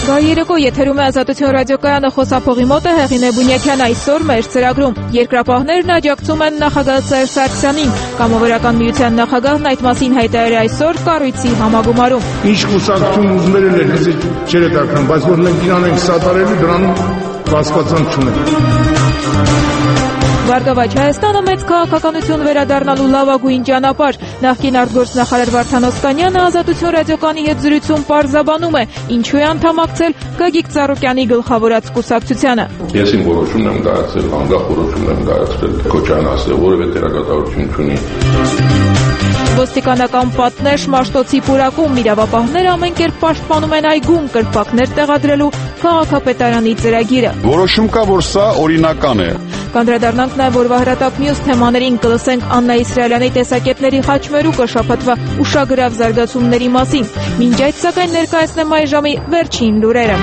Գարի եթերում է Ազատություն ռադիոկայանը, խոսափողի մոտ է Հեղինե Բունյակյան։ Այսօր մեր ծրագրում երկրապահներն աջակցում են նախագահ Սերժ Սարգսյանին։ Կամավորական միության նախագահն այդ մասին հայտարարել այսօր կառույցի համագումարում։ Ինչ կուսակցություն ուզում էր ներքեզ չէր դարձնում, բայց որ մենք իրան ենք սատարելու, դրանում կասկածանք չունենք։ Բարգավաճ Հայաստանը մեծ քաղաքականություն վերադառնալու լավագույն ճանապարհ։ Նախկին արտգործնախարար Վարդան Օսկանյանը Ազատություն ռադիոկայանի հետ զրույցում պարզաբանում է, ինչու է անդամակցել Գագիկ Ծառուկյանի գլխավորած կուսակցությանը։ Ես իմ որոշումն եմ կայացրել, անկախ որոշումն եմ կայացրել, Քոչարն ասել, որևէ դերակատարություն չունի։ Ոստիկանական պատնեշ Մաշտոցի պուրակում իրավապահները ամեն կերպ պաշտպանում են այգում կրպակներ տեղադրելու քաղաքապետարանի ծրագիրը։ Որոշում կա, որ սա օրինական է։ Կանդրադառնանք նաև օրվա հրատապ մյուս թեմաներին, կլսենք Աննա Իսրայելյանի տեսակետների խաչմերուկը շաբաթվա ուշագրավ զարգացումների մասին։ Մինչ այդ սակայն ներկայացնեմ այժմի վերջին լուրերը։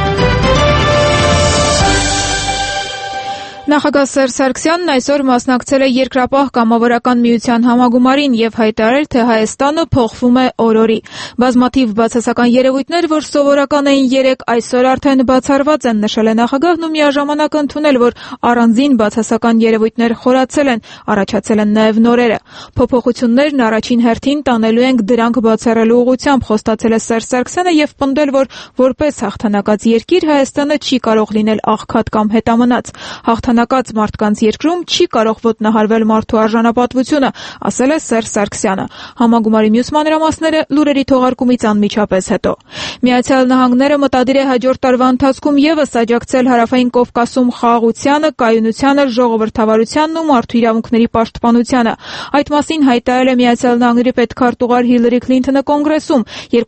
Նախագահ Սերժ Սարգսյանն այսօր մասնակցել է Երկրապահ կամավորական միության համագումարին եւ հայտարարել, թե Հայաստանը փոխվում է օր-օրի։ Բազմաթիվ բացասական երևույթներ, որ սովորական էին երեկ, այսօր արդեն բացառված են, նշել է նախագահն ու միաժամանակ ընդունել, որ առանձին բացասական երևույթներ խորացել են, առաջացել են նաեւ նորերը։ Փոփոխություններն առաջին հերթին տանելու ենք դրանք բացառելու ուղղությամբ, խոստացել է Սերժ Սարգսյանը եւ պնդել, որ որպես հաղթանակած երկիր Հայաստանը չի կարող լինել աղքատ կամ հետամնաց։ Հաղթանակած մարդկանց երկրում չի կարող ոտնահարվել մարդու արժանապատվությունը, ասել է Սերժ Սարգսյանը։ Համագումարի մյուս մանրամասները լուրերի թողարկումից անմիջապես հետո։ Միացյալ Նահանգները մտադիր է հաջորդ տարվա ընթացքում եւս աջակցել Հարավային Կովկասում խաղաղությանը, կայունությանը, ժողովրդավարությանն ու մարդու իրավունքների պաշտպանությանը։ Այդ մասին հայտարարել է Միացյալ Նահանգների պետքարտուղար Հիլարի Քլինթոնը կոնգրեսում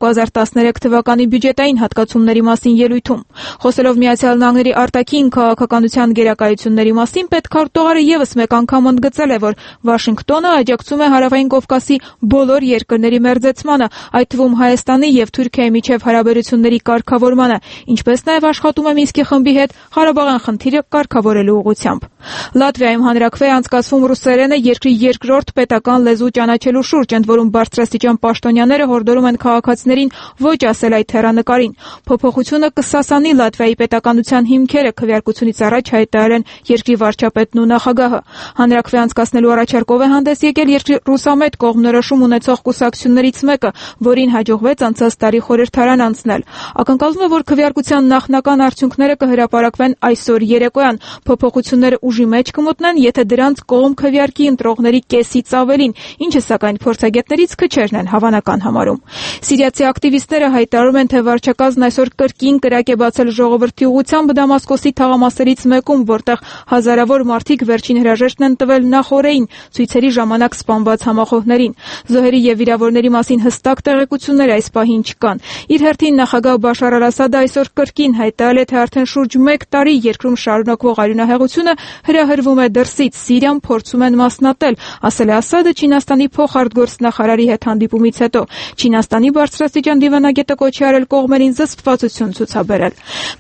2013 թվականի բյուջետային հատկացումների մասին ելույթում։ Խոսելով Միացյալ Նահանգների արտաքին քաղաքականության գերակայությունների մասին, պետքարտուղարը եւս մեկ անգամ ընդգծել է, որ Վաշինգտոնը աջակցում է Հարավային Կովկասի բոլոր երկրների մերձեցմանը, այդ թվում Հայաստանի եւ Թուրքիայի միջև հարաբերությունների կարգավորմանը, ինչպես նաեւ աշխատում է Մինսկի խմբի հետ Ղարաբաղյան խնդիրը կարգավորելու ուղղությամբ։ Լատվիայում հանրաքվե անցկացվում ռուսերենը երկրի երկրորդ պետական լեզու ճանաչելու շուրջ, ընդ որում բարձրաստիճան պաշտոնյաները հորդորում են քաղաքացիներին ոչ ասել այդ հեռանկարին։ Փոփոխությունը կսասանի Լատվիայի պետականության հիմքերը, քվեարկությունից առաջ հայտարարել են երկրի վարչապետն ու նախագահը։ Հանրաքվե անցկացնելու առաջարկով է հանդես եկել երկրի ռուսամետ կողմնորոշում ունեցող կուսակցություններից մեկը, որին հաջողվեց անցած տարի խորհրդարան անցնել։ Ակնկալվում է, որ քվեարկության նախնական արդյունքները կհրապարակվեն այսօր երեկոյան։ Փոփոխությունները ուժի մեջ կմտնեն, եթե դրանց կողմ քվեարկի ընտրողների կեսից ավելին, ինչը սակայն փորձագետներից քչերն են հավանական համարում։ Սիրիացի ակտիվիստները հայտարարում են, թե վարչակազմն այսօր կրկին կրակ է բացել ժողովրդի ուղղությամբ Դամասկոսի թաղամասերից մեկում, որտեղ հազարավոր մարդիկ վերջին հրաժեշտն են տվել նախօրեին ցույցերի ժամանակ սպանված համախոհներին։ Զոհերի եւ վիրավորների մասին հստակ տեղեկություններ այս պահին չկան։ Իր հերթին նախագահ Բաշար Ալ-Ասադը այսօր կրկին հայտարարել է, թե արդեն շուրջ 1 տարի երկրում շարունակվող արյունահեղությունը հրահրվում է դրսից, Սիրիան փորձում են մասնատել, ասել է Ասադը Չինաստանի փոխարտգործնախարարի հետ հանդիպումից հետո։ Չինաստանի բարձրաստիճան դիվանագետը կոչի արել կողմերին զսպվածություն ցուցաբերել։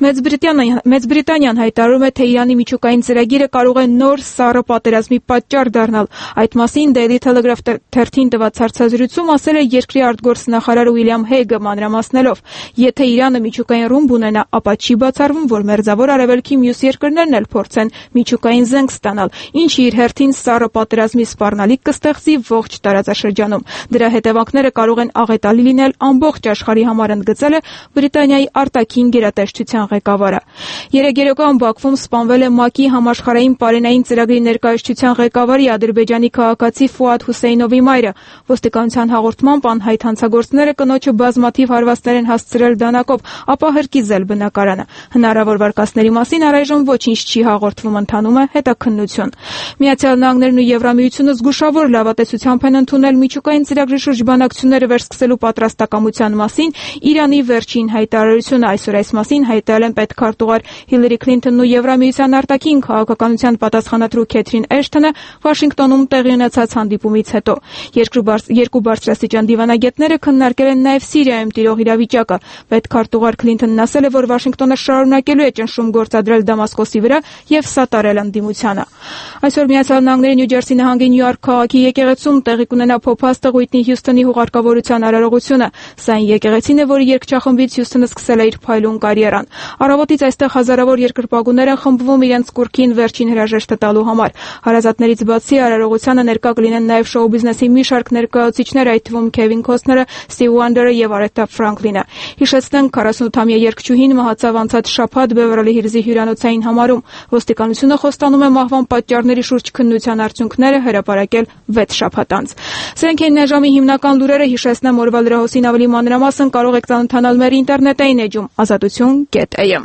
Մեծ Բրիտանիան հայտարարում է, թե Իրանի միջուկային ծրագիրը կարող է նոր սառը պատերազմի պատճառ դառնալ։ Այդ մասին Daily Telegraph թերթին տված հարցազրույցում ասել է երկրի արտգործնախարար Ուիլյամ Հեյգը մանրամասնելով. Եթե Իրանը միջուկային ռումբ ունենա, ապա չի բացառվում, որ Մերձավոր Արևելքի մյուս երկրներն էլ փորձեն միջուկային զենք ստանալ, ինչը իր հերթին սառը պատերազմի սպառնալիք կստեղծի ողջ տարածաշրջանում։ Դրա հետևանքները կարող են աղետալի լինել ամբողջ աշխարհի համար, ընդգծել է Բրիտանիայի արտաքին գերատեսչության ղեկավարը։ Երեկոյան Բաքվում սպանվել է ՄԱԿ-ի համաշխարհային պարենային ծրագրի ներկայացուցչության ղեկավարի ադրբեջանի քաղաքացի Ֆուադ Հուսեյնովի մայրը։ Ոստիկանության հաղորդմամբ անհայտ հանցագործները կնոջը բազմաթիվ հարվածներ են հասցրել դանակով, ապա հրկիզել բնակարանը։ Հնարավոր վարկածների մասին առայժմ ոչինչ չի հաղորդվում, ընթանում է հետաքննություն։ Միացյալ Նահանգներն ու Եվրամիությունը զգուշավոր լավատեսությամբ են ընդունել միջուկային ծրագրի շուրջ բանակցությունները վերսկսելու պատրաստակամության մասին Իրանի վերջին հայտարարությունը։ Այսօր այս մասին հայտարարել են պետքարտուղար Հիլարի Քլինթոնն ու Եվրամիության արտաքին քաղաքականության պատասխանատու Քեթրին Էշթոնը Վաշինգտոնում տեղի ունեցած հանդիպումից հետո։ Երկու բարձրաստիճան դիվանագետները քննարկել են նաև Սիրիայում տիրող իրավիճակը։ Պետքարտուղար Քլինթոնն ասել է, որ Վաշինգտոնը շարունակելու է ճնշում գործադրել Դամասկոսի վրա եւ սատարել ընդդիմությանը։ Այսօր Միացյալ Նահանգների Նյու Ջերսի նահանգի Նյույորք քաղաքի եկեղեցում տեղի կունենա փոփաստը Ուիթնի Հյուսթոնի հուղարկավորության արարողությունը։ Սա այն եկեղեցին է, որի երգչախմբից Հյուսթոնը սկսել է իր փայլուն կարիերան։ Առավոտից այստեղ հազարավոր երկրպագուներ են խմբվում իրենց կուռքին վերջին հրաժեշտը տալու համար։ Հարազատներից բացի արարողությանը ներկա կլինեն նաև շոու բիզնեսի մի շարք ներկայացուցիչներ, այդ թվում Քևին Քոստները, Սթիվ Ուանդերը եւ Արեթա Ֆրանկլինը։ Հիշեցնենք, 48-ամյա երգչուհին մահացավ անցած շաբաթ Բևերլի Հիլզի հյուրանոցային համարում։ Ոստիկանությունը խոստանում է մահվան պատճառների շուրջ քննության արդյունքները հրապարակել 6 շաբաթ անց։ Սրանք են ժամի հիմնական լուրերը, հիշեցնեմ օրվա լրահոսին ավելի մանրամասն կարող եք ծանոթանալ մեր ինտերնետային էջում azatutun.am։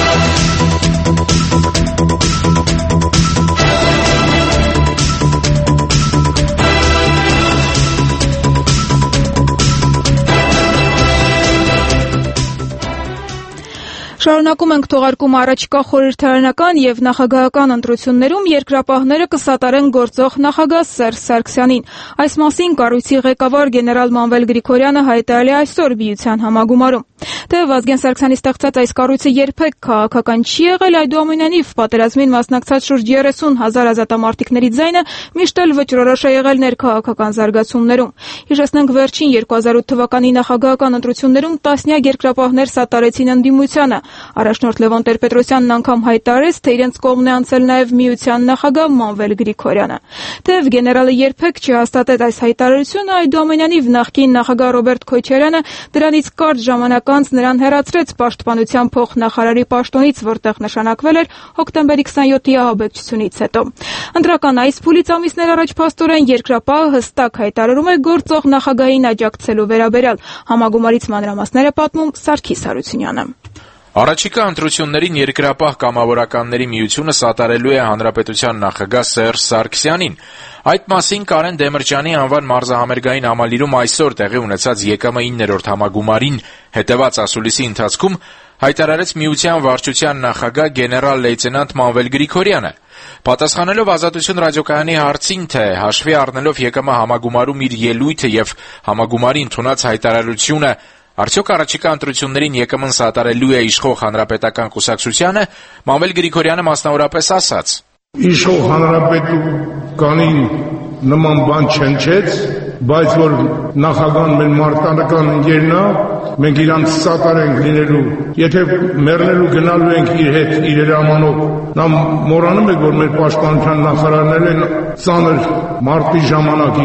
Շարունակում ենք թողարկումը առաջիկա խորհրդարանական եւ նախագահական ընտրություններում երկրապահները կսատարեն գործող նախագահ Սերժ Սարգսյանին։ Այս մասին կառույցի ղեկավար գեներալ Մանվել Գրիգորյանը հայտարարել է այսօր Բիության համագումարում։ Թեև Վազգեն Սարգսյանի ստեղծած այս կառույցը երբեք քաղաքական չի եղել, այդուամենայնիվ պատերազմին մասնակցած շուրջ 30,000 ազատամարտիկների ձայնը միշտ էլ վճռորոշ է եղել ներքաղաքական զարգացումներում։ Հիշեցնենք, վերջին 2008 թվականի նախագահական ընտրություններում տասնյակ երկրապահներ սատարեցին ընդդիմությանը։ Առաջնորդ Լևոն Տեր-Պետրոսյանն անգամ հայտարարեց, թե իրենց կողմն է անցել նաև Միության նախագահ Մանվել Գրիգորյանը։ Թեև գեներալը երբեք չհաստատեց այս հայտարարությունը, այդուամենայնիվ նախկին նախագահ Ռոբերտ Քոչարյանը դրանից կարճ ժամանակ անց նրան հեռացրեց պաշտպանության փոխնախարարի պաշտոնից, որտեղ նշանակվել էր հոկտեմբերի 27-ի ահաբեկչությունից հետո։ Ընտրական այս փուլից ամիսներ առաջ փաստորեն երկրապահը հստակ հայտարարում է գործող նախագահին աջակցելու վերաբերյալ։ Համագումարից մանրամասները պատմում Սարգիս Հարությունյանը։ Առաջիկա ընտրություններին երկրապահ կամավորականների միությունը սատարելու է հանրապետության նախագահ Սերժ Սարգսյանին։ Այդ մասին Կարեն Դեմիրճյանի անվան մարզահամերգային համալիրում այսօր տեղի ունեցած ԵԿՄ 9-րդ համագումարին հետեւած ասուլիսի ընթացքում հայտարարեց Միության վարչության նախագահ գեներալ լեյտենանտ Մանվել Գրիգորյանը։ Պատասխանելով Ազատություն ռադիոկայանի հարցին, թե հաշվի առնելով ԵԿՄ համագումարում իր ելույթը եւ համագումարի ընդունած հայտարարությունը արդյոք առաջիկա ընտրություններին ԵԿՄ-ն սատարելու է իշխող հանրապետական կուսակցությանը, Մանվել Գրիգորյանը մասնավորապես ասաց. Իշխող հանրապետականի նման բան չնչեց, բայց որ նախագահան մեր մարտական ընկերն է, մենք իրանց սատարենք լինելու, եթե մեռնելու գնալու ենք իր հետ, իր հրամանով, նա մոռանում եք, որ մեր պաշտպանության նախարարներ են ծանր մարտի ժամանակ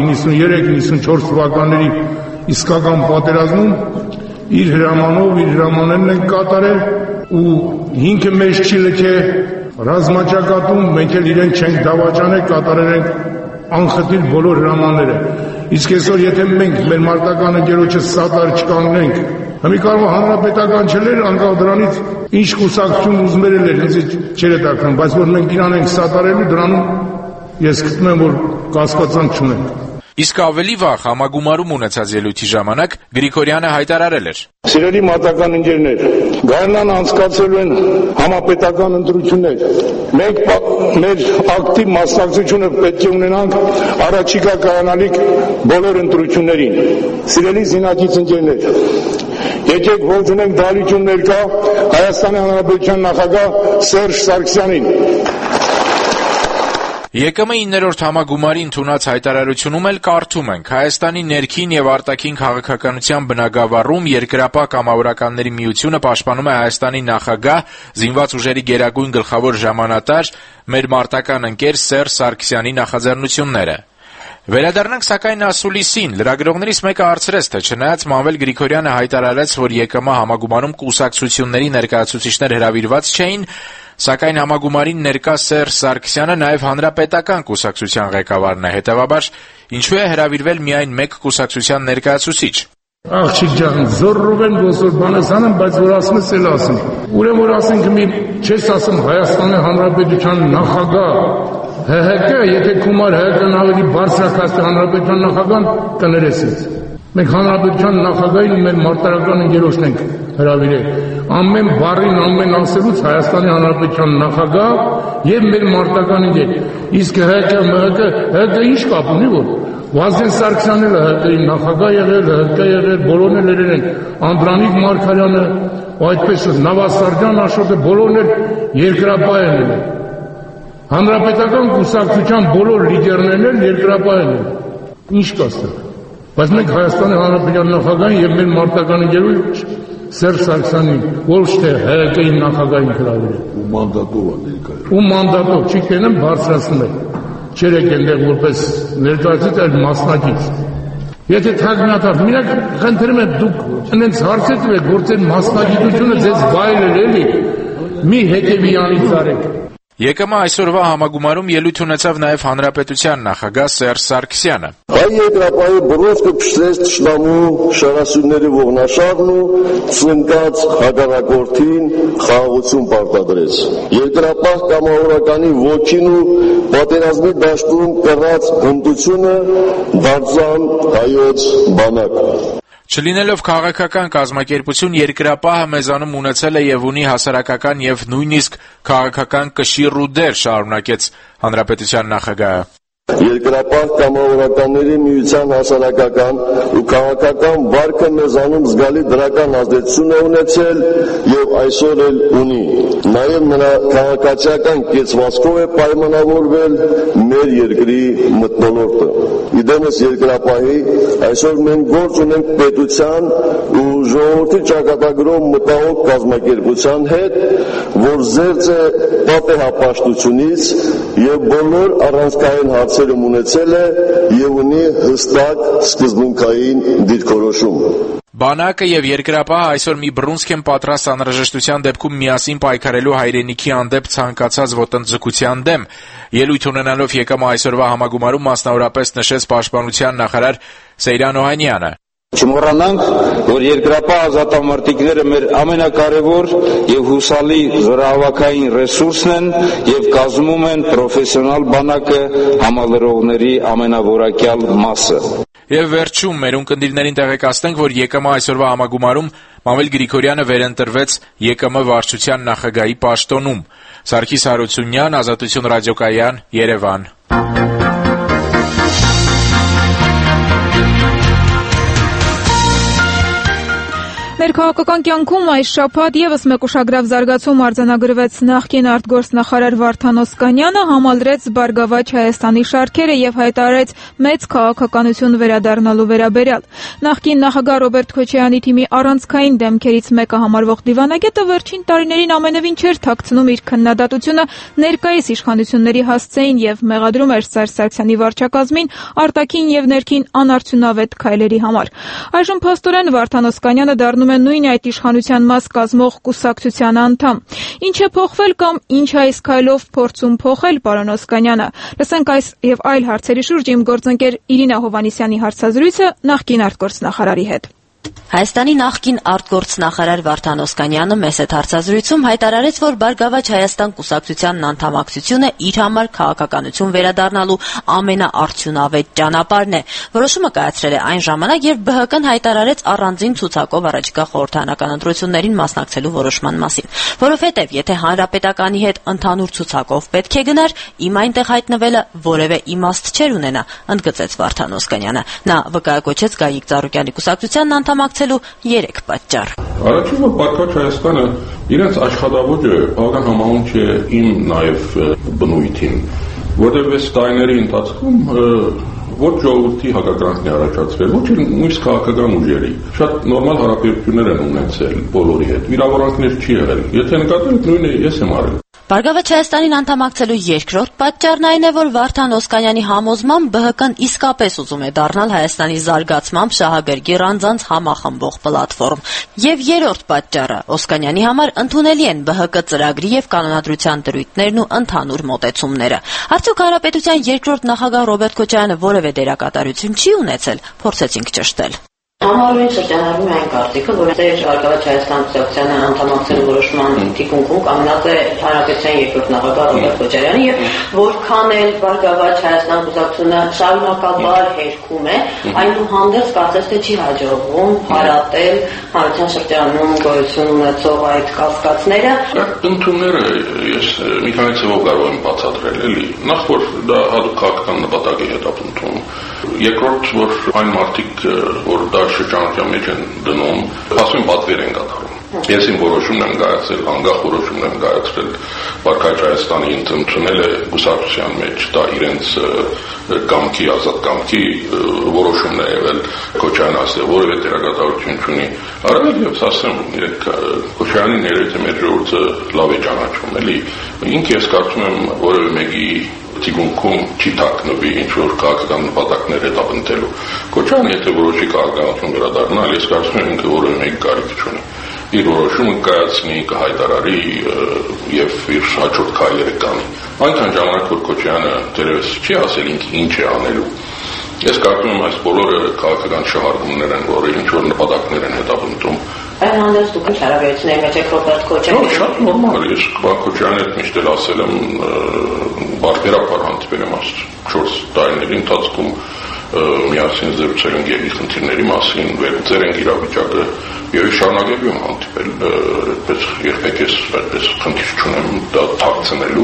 93-94 թվականների իսկական պատերազմում իր հրամանով, իր հրամաններն են կատարել ու ինքը մեզ չի լքե ռազմաճակատում, մենք էլ իրեն չենք դավաճանել, կատարել ենք անխտիր բոլոր հրամանները։ Իսկ այսօր եթե մենք մեր մարտական ընկերոջը սատար չկանգնենք, մի կարող հանրապետական չլեր, անկախ դրանից ինչ կուսակցություն ուզում էր, ինձ չէր հետաքրքրում, բայց որ մենք իրան ենք սատարելու, դրանում ես գտնում եմ, որ կասկածանք չունենք։ Իսկ ավելի վաղ համագումարում ունեցած ելույթի ժամանակ Գրիգորյանը հայտարարել էր. Սիրելի մարտական ընկերներ, գարնան անցկացելու են համապետական ընտրություններ։ Մենք մեր ակտիվ մասնակցությունը պետք է ունենանք առաջիկա կայանալիք բոլոր ընտրություններին։ Սիրելի զինակից ընկերներ, եկեք ողջունենք դահլիճում ներկա Հայաստանի Հանրապետության նախագահ Սերժ Սարգսյանին։ ԵԿՄ 9-րդ համագումարի ընդունած հայտարարությունում էլ կարդում ենք. Հայաստանի ներքին եւ արտաքին քաղաքականության բնագավառում երկրապահ կամավորականների միությունը պաշտպանում է Հայաստանի նախագահ, զինված ուժերի գերագույն գլխավոր հրամանատար, մեր մարտական ընկեր Սերժ Սարգսյանի նախաձեռնությունները։ Վերադառնանք սակայն ասուլիսին, լրագրողներից մեկը հարցրեց, թե չնայած Մանվել Գրիգորյանը հայտարարեց, որ ԵԿՄ համագումարում կուսակցությունների ներկայացուցիչներ հրավիրված չէին, սակայն համագումարին ներկա Սերժ Սարգսյանը նաև հանրապետական կուսակցության ղեկավարն է, հետևաբար ինչու է հրավիրվել միայն մեկ կուսակցության ներկայացուցիչ։ Աղջիկ ջան, զորով են ոսոր բանս անում, բայց որ ասում ես էլ ասում։ Ուրեմն որ ասենք մի չես ասում Հայաստանի Հանրապետության նախագահ ՀՀԿ, եթե Քումար ՀՀԿ-ն ավելի բարձրակացի հանրապետության նախագահան կներես ինձ։ Մենք հանրապետության նախագահին մեր մարտարական ընկերոջն ենք հրավիրել։ ամեն բառին ամեն ասելուց Հայաստանի Հանրապետության նախագահ եւ մեր մարտական ընկեր։ Իսկ ՀԿ ինչ կապ ունի որ Վազգեն Սարգսյանն էլ ՀԿ-ի նախագահ եղել, ՀԿ եղել, բոլորն էլ եղել են, Անդրանիկ Մարգարյանը, այդպես Նավասարդյան Աշոտը բոլորն էլ երկրապահ են եղել։ Հանրապետական կուսակցության բոլոր լիդերներն էլ երկրապահ են եղել։ Ինչ կասեմ։ Բայց մենք Հայաստանի Հանրապետության նախագահին եւ մեր մարտական ընկերոջ Սերժ Սարգսյանին ոչ թե ՀԿ-ի նախագահին գրավել։ Ու մանդատով է ներկայացնում։ Ու մանդատով չի կենեմ բարձրացնում է։ Չերեք այնտեղ որպես ներկայացից այլ մասնակից։ Եթե թագնատար, մինակ խնդրում եմ դուք այնց հարցեր եք, որ ձեր մասնագիտությունը ձեզ վայելել էլի, մի հետևյալից արեք։ ԵԿՄ այսօրվա համագումարում ելույթ ունեցավ նաև Հանրապետության նախագահ Սերժ Սարգսյանը։ Հայ երկրապահի բռնոցքը փշրեց թշնամու շարասյունների ողնաշարն ու ծնկած հակառակորդին խաղաղություն պարտադրեց։ Երկրապահ կամավորականի ոգին ու պատերազմի դաշտում կռած հմտությունը դարձան հայոց բանակ։ Չլինելով քաղաքական կազմակերպություն, երկրապահը մեզանում ունեցել է եւ ունի հասարակական եւ նույնիսկ քաղաքական կշիռ ու դեր, շարունակեց Հանրապետության նախագահը։ Երկրապահ կամավորականների միության հասարակական ու քաղաքական վարկը մեզանում զգալի դրական ազդեցություն է ունեցել եւ այսօր էլ ունի։ Նաեւ նրա քաղաքացիական կեցվածքով է պայմանավորվել մեր երկրի մթնոլորտը։ Իդեմս երկրապահի այսօր մենք գործ ունենք պետության ու ժողովրդի ճակատագրով մտահոգ կազմակերպության հետ, որ զերծ է պատեհապաշտությունից եւ բոլոր առանցքային հարցերում ունեցել է եւ ունի հստակ սկզբունքային դիրքորոշում։ Բանակը եւ երկրապահը այսօր մի բռունցք են պատրաստ անհրաժեշտության դեպքում միասին պայքարելու հայրենիքի հանդեպ ցանկացած ոտնձգության դեմ։ Ելույթ ունենալով ԵԿՄ այսօրվա համագումարում մասնավորապես նշեց պաշտպանության նախարար Սեյրան Օհանյանը։ Չմոռանանք, որ երկրապահ ազատամարտիկները մեր ամենակարևոր եւ հուսալի զորահավաքային ռեսուրսն են եւ կազմում են պրոֆեսիոնալ բանակը համալրողների ամենավորակյալ մասը։ Եվ վերջում մեր ունկնդիրներին տեղեկացնենք, որ ԵԿՄ այսօրվա համագումարում Մամել Գրիգորյանը վերընտրվեց ԵԿՄ վարչության նախագահի պաշտոնում։ Սարգիս Հարությունյան, Ազատություն ռադիոկայան, Երևան։ Ներքաղաքական կյանքում այս շաբաթ եւս մեկ ուշագրավ զարգացում արձանագրվեց։ Նախկին արտգործնախարար Վարդան Օսկանյանը համալրեց Բարգավաճ Հայաստանի շարքերը եւ հայտարարեց մեծ քաղաքականություն վերադառնալու վերաբերյալ։ Նախկին նախագահ Ռոբերտ Քոչարյանի թիմի առանցքային դեմքերից մեկը համարվող դիվանագետը վերջին տարիներին ամենևին չէր թաքցնում իր քննադատությունը ներկայիս իշխանությունների հասցեին եւ մեղադրում էր Սերժ Սարգսյանի վարչակազմին արտաքին եւ ներքին անարդյունավետ քայլերի համար։ Այժմ փաստորեն Վարդան Օսկանյանը դառնում նույն այդ իշխանության մաս կազմող կուսակցության անդամ։ Ինչ է փոխվել կամ ինչ է այս քայլով փորձում փոխել պարոն Օսկանյանը։ Լսենք այս եւ այլ հարցերի շուրջ իմ գործընկեր Իրինա Հովհաննիսյանի հարցազրույցը նախկին արտգործնախարարի հետ։ Հայաստանի նախկին արտգործնախարար Վարդան Օսկանյանը մեծ հարցազրույցում հայտարարեց, որ Բարգավաճ Հայաստան կուսակցությանն անդամակցությունը իր համար քաղաքականություն վերադառնալու ամենաարդյունավետ ճանապարհն է։ Որոշումը կայացրել է այն ժամանակ, երբ ԲՀԿ-ն հայտարարեց առանձին ցուցակով առաջիկա խորհրդարանական ընտրություններին մասնակցելու որոշման մասին, որովհետև եթե հանրապետականի հետ ընդհանուր ցուցակով պետք է գնար, իմ այնտեղ հայտնվելը որևէ իմաստ չէր ունենա, ընդգծեց Վարդան Օսկանյանը։ Նա վկայակոչեց Գայիկ Ծառուկյանի կուսակցությանն անդամակցելու 3 պատճառ։ Առաջինը Բարգավաճ Հայաստանը իրենց աշխատավոճը բավական համահունչ է իմ նաև բնույթին, որտեղ այս տարիների ընթացքում ոչ ժողովրդի հակակրանքն է առաջացրել, ոչ էլ մյուս քաղաքական ուժերի։ Շատ նորմալ հարաբերություններ են ունեցել բոլորի հետ։ Վիրավորանքներ չի եղել։ Եթե նկատենք, նույնը ես եմ արել։ Բարգավաճ Հայաստանին անդամակցելու երկրորդ պատճառն այն է, որ Վարդան Օսկանյանի համոզմամբ ԲՀԿ-ն իսկապես ուզում է դառնալ Հայաստանի զարգացմամբ շահագրգիռ անձանց համախմբող պլատֆորմ։ Եվ երրորդ պատճառը Օսկանյանի համար ընդունելի են ԲՀԿ ծրագրի եւ կանոնադրության դրույթներն ու ընդհանուր մոտեցումները։ Արդյոք հանրապետության երկրորդ նախագահ Ռոբերտ Քոչարյանը որևէ դերակատարություն չի ունեցել, փորձեցինք ճշտել։ Համառորեն շրջանառվում է այն կարծիքը, որ ձեր Բարգավաճ Հայաստան կուսակցությանը անդամակցելու որոշման թիկունքում կանգնած է Հանրապետության երկրորդ նախագահ Ռոբերտ Քոչարյանը եւ որքան էլ Բարգավաճ Հայաստան կուսակցությունը շարունակաբար հերքում է, այնուհանդերձ կարծես թե չի հաջողվում հարատել հանրության շրջանում գոյություն ունեցող այդ կասկածները։ Ընդունները ես մի քանի ցավով կարող եմ բացատրել, էլի։ Նախ որ դա հատուկ քաղաքական նպատակի հետ ապահովում։ Երկրորդ որ այն մարդիկ, որ դա շրջանառության մեջ են դնում, ասում են պատվեր են կատարում։ Ես իմ որոշումն եմ կայացրել, անկախ որոշումն եմ կայացրել, Բարգավաճ Հայաստանի ընդունել է կուսակցության մեջ, դա իրենց կամքի, ազատ կամքի որոշումն է եղել, Քոչարյանը ասել, որևէ դերակատարություն չունի։ Արել եւ ասեմ, Քոչարյանի ներեթե մեր ժողովուրդը լավ է ճանաչում, էլի։ Ինքը ես կարծում եմ որևէ մեկի թիկունքում չի թաքնվի ինչ-որ քաղաքական նպատակներ հետապնդելու։ Քոչարյանը եթե որոշի քաղաքականություն վերադառնալ, ես կարծում եմ ինքը որևէ մեկի կարիք չունի։ Իր որոշումը կայացնի, կհայտարարի եւ իր հաջորդ քայլերը կանի։ Այնքան ժամանակ որ Քոչարյանը դերևս չի ասել ինքը ինչ է անելու։ Ես կարծում եմ այս բոլորը քաղաքական շահարկումներ են, որը ինչ-որ նպատակներ են հետապնդում։ Այնուհանդերձ դուք հարաբերությունների մեջ եք Ռոբերտ Քոչարյանի։ Շատ նորմալ է, ես Քոչարյանի հետ միշտ ասել եմ, բարբերաբար հանդիպել եմ 4 տարիների ընթացքում միասին զրուցել ենք երկի խնդիրների մասին, վերցրել ենք իրավիճակը եւ շարունակելու եմ հանդիպել, այդպես երբեք ես այդպես խնդիր չունեմ դա թաքցնելու,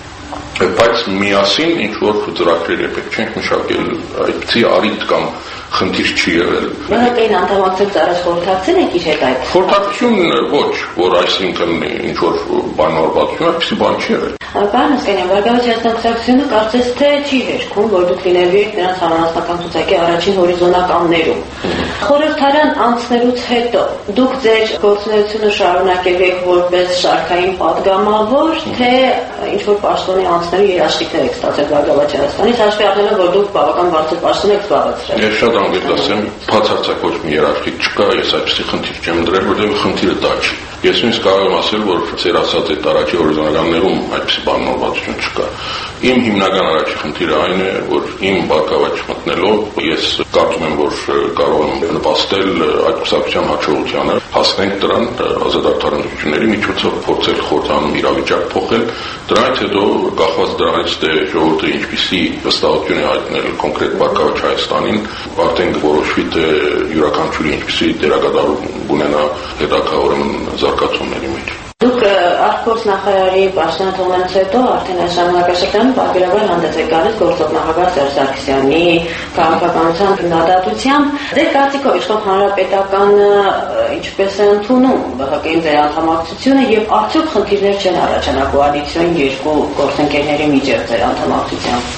բայց միասին ինչ որ ծրագրեր երբեք չենք մշակել, այդպիսի արիտ կամ խնդիր չի եղել։ ԲՀԿ-ին անդամակցելուց առաջ խորհրդակցել եք իր հետ այդ։ Խորհրդակցություն ոչ, որ այսինքն ինչ որ բանավորվածություն, այդպիսի բան չի եղել։ Պարոն Ասկանյան, Բարգավաճ Հայաստան կուսակցությունը կարծես թե չի հերքում, որ դուք լինելու եք նրանց համանասնական ցուցակի առաջին հորիզոնականներում։ Խորհրդարան անցնելուց հետո դուք ձեր գործունեությունը շարունակելու եք որպես շարքային падգամավոր, թե ինչ որ պաշտոնի անցնելու երաշխիքներ եք ստացել Բարգավաճ Հայաստանից, հաշվի առնելով որ դուք բավական բարձր պաշտոն եք զբաղեցրել։ Ես շատ անգամ ասեմ, բացարձակ ոչ մի երաշխիք չկա, ես այդպեսի խնդիր չեմ դրել, որտեղ խնդիրը դա չի։ Ես նույնիսկ կարող եմ ասել, որ ծեր ասած այդ առաջի հորիզոնականներում այդպիսի բանավորվածություն չկա։ Իմ հիմնական առաջի խնդիրը այն է, որ իմ Բարգավաճ մտնելով ես կարծում եմ, որ կարող եմ նպաստել այդ կուսակցության հաջողությանը, հասնենք դրան ազատ արդարացությունների միջոցով փորձել խորհրդանում իրավիճակ փոխել, դրանից հետո կախված դրանից թե ժողովուրդը ինչպիսի վստահություն է հայտնել կոնկրետ Բարգավաճ Հայաստանին, արդեն կորոշվի թե յուրաքանչյուրի ինչպիսի դերակատարություն ունենա հետագա զարգացումների մեջ։ Դուք արտգործ նախարարի պաշտոնը թողնելուց հետո արդեն այս ժամանակաշրջանում պարբերաբար հանդես եք գալիս գործող նախագահ Սերժ Սարգսյանի քաղաքականության քննադատությամբ։ Ձեր կարծիքով իշխող հանրապետականը ինչպես է ընդունում ԲՀԿ-ին ձեր անդամակցությունը եւ արդյոք խնդիրներ չեն առաջանա կոալիցիոն երկու գործընկերների միջև ձեր անդամակցությամբ։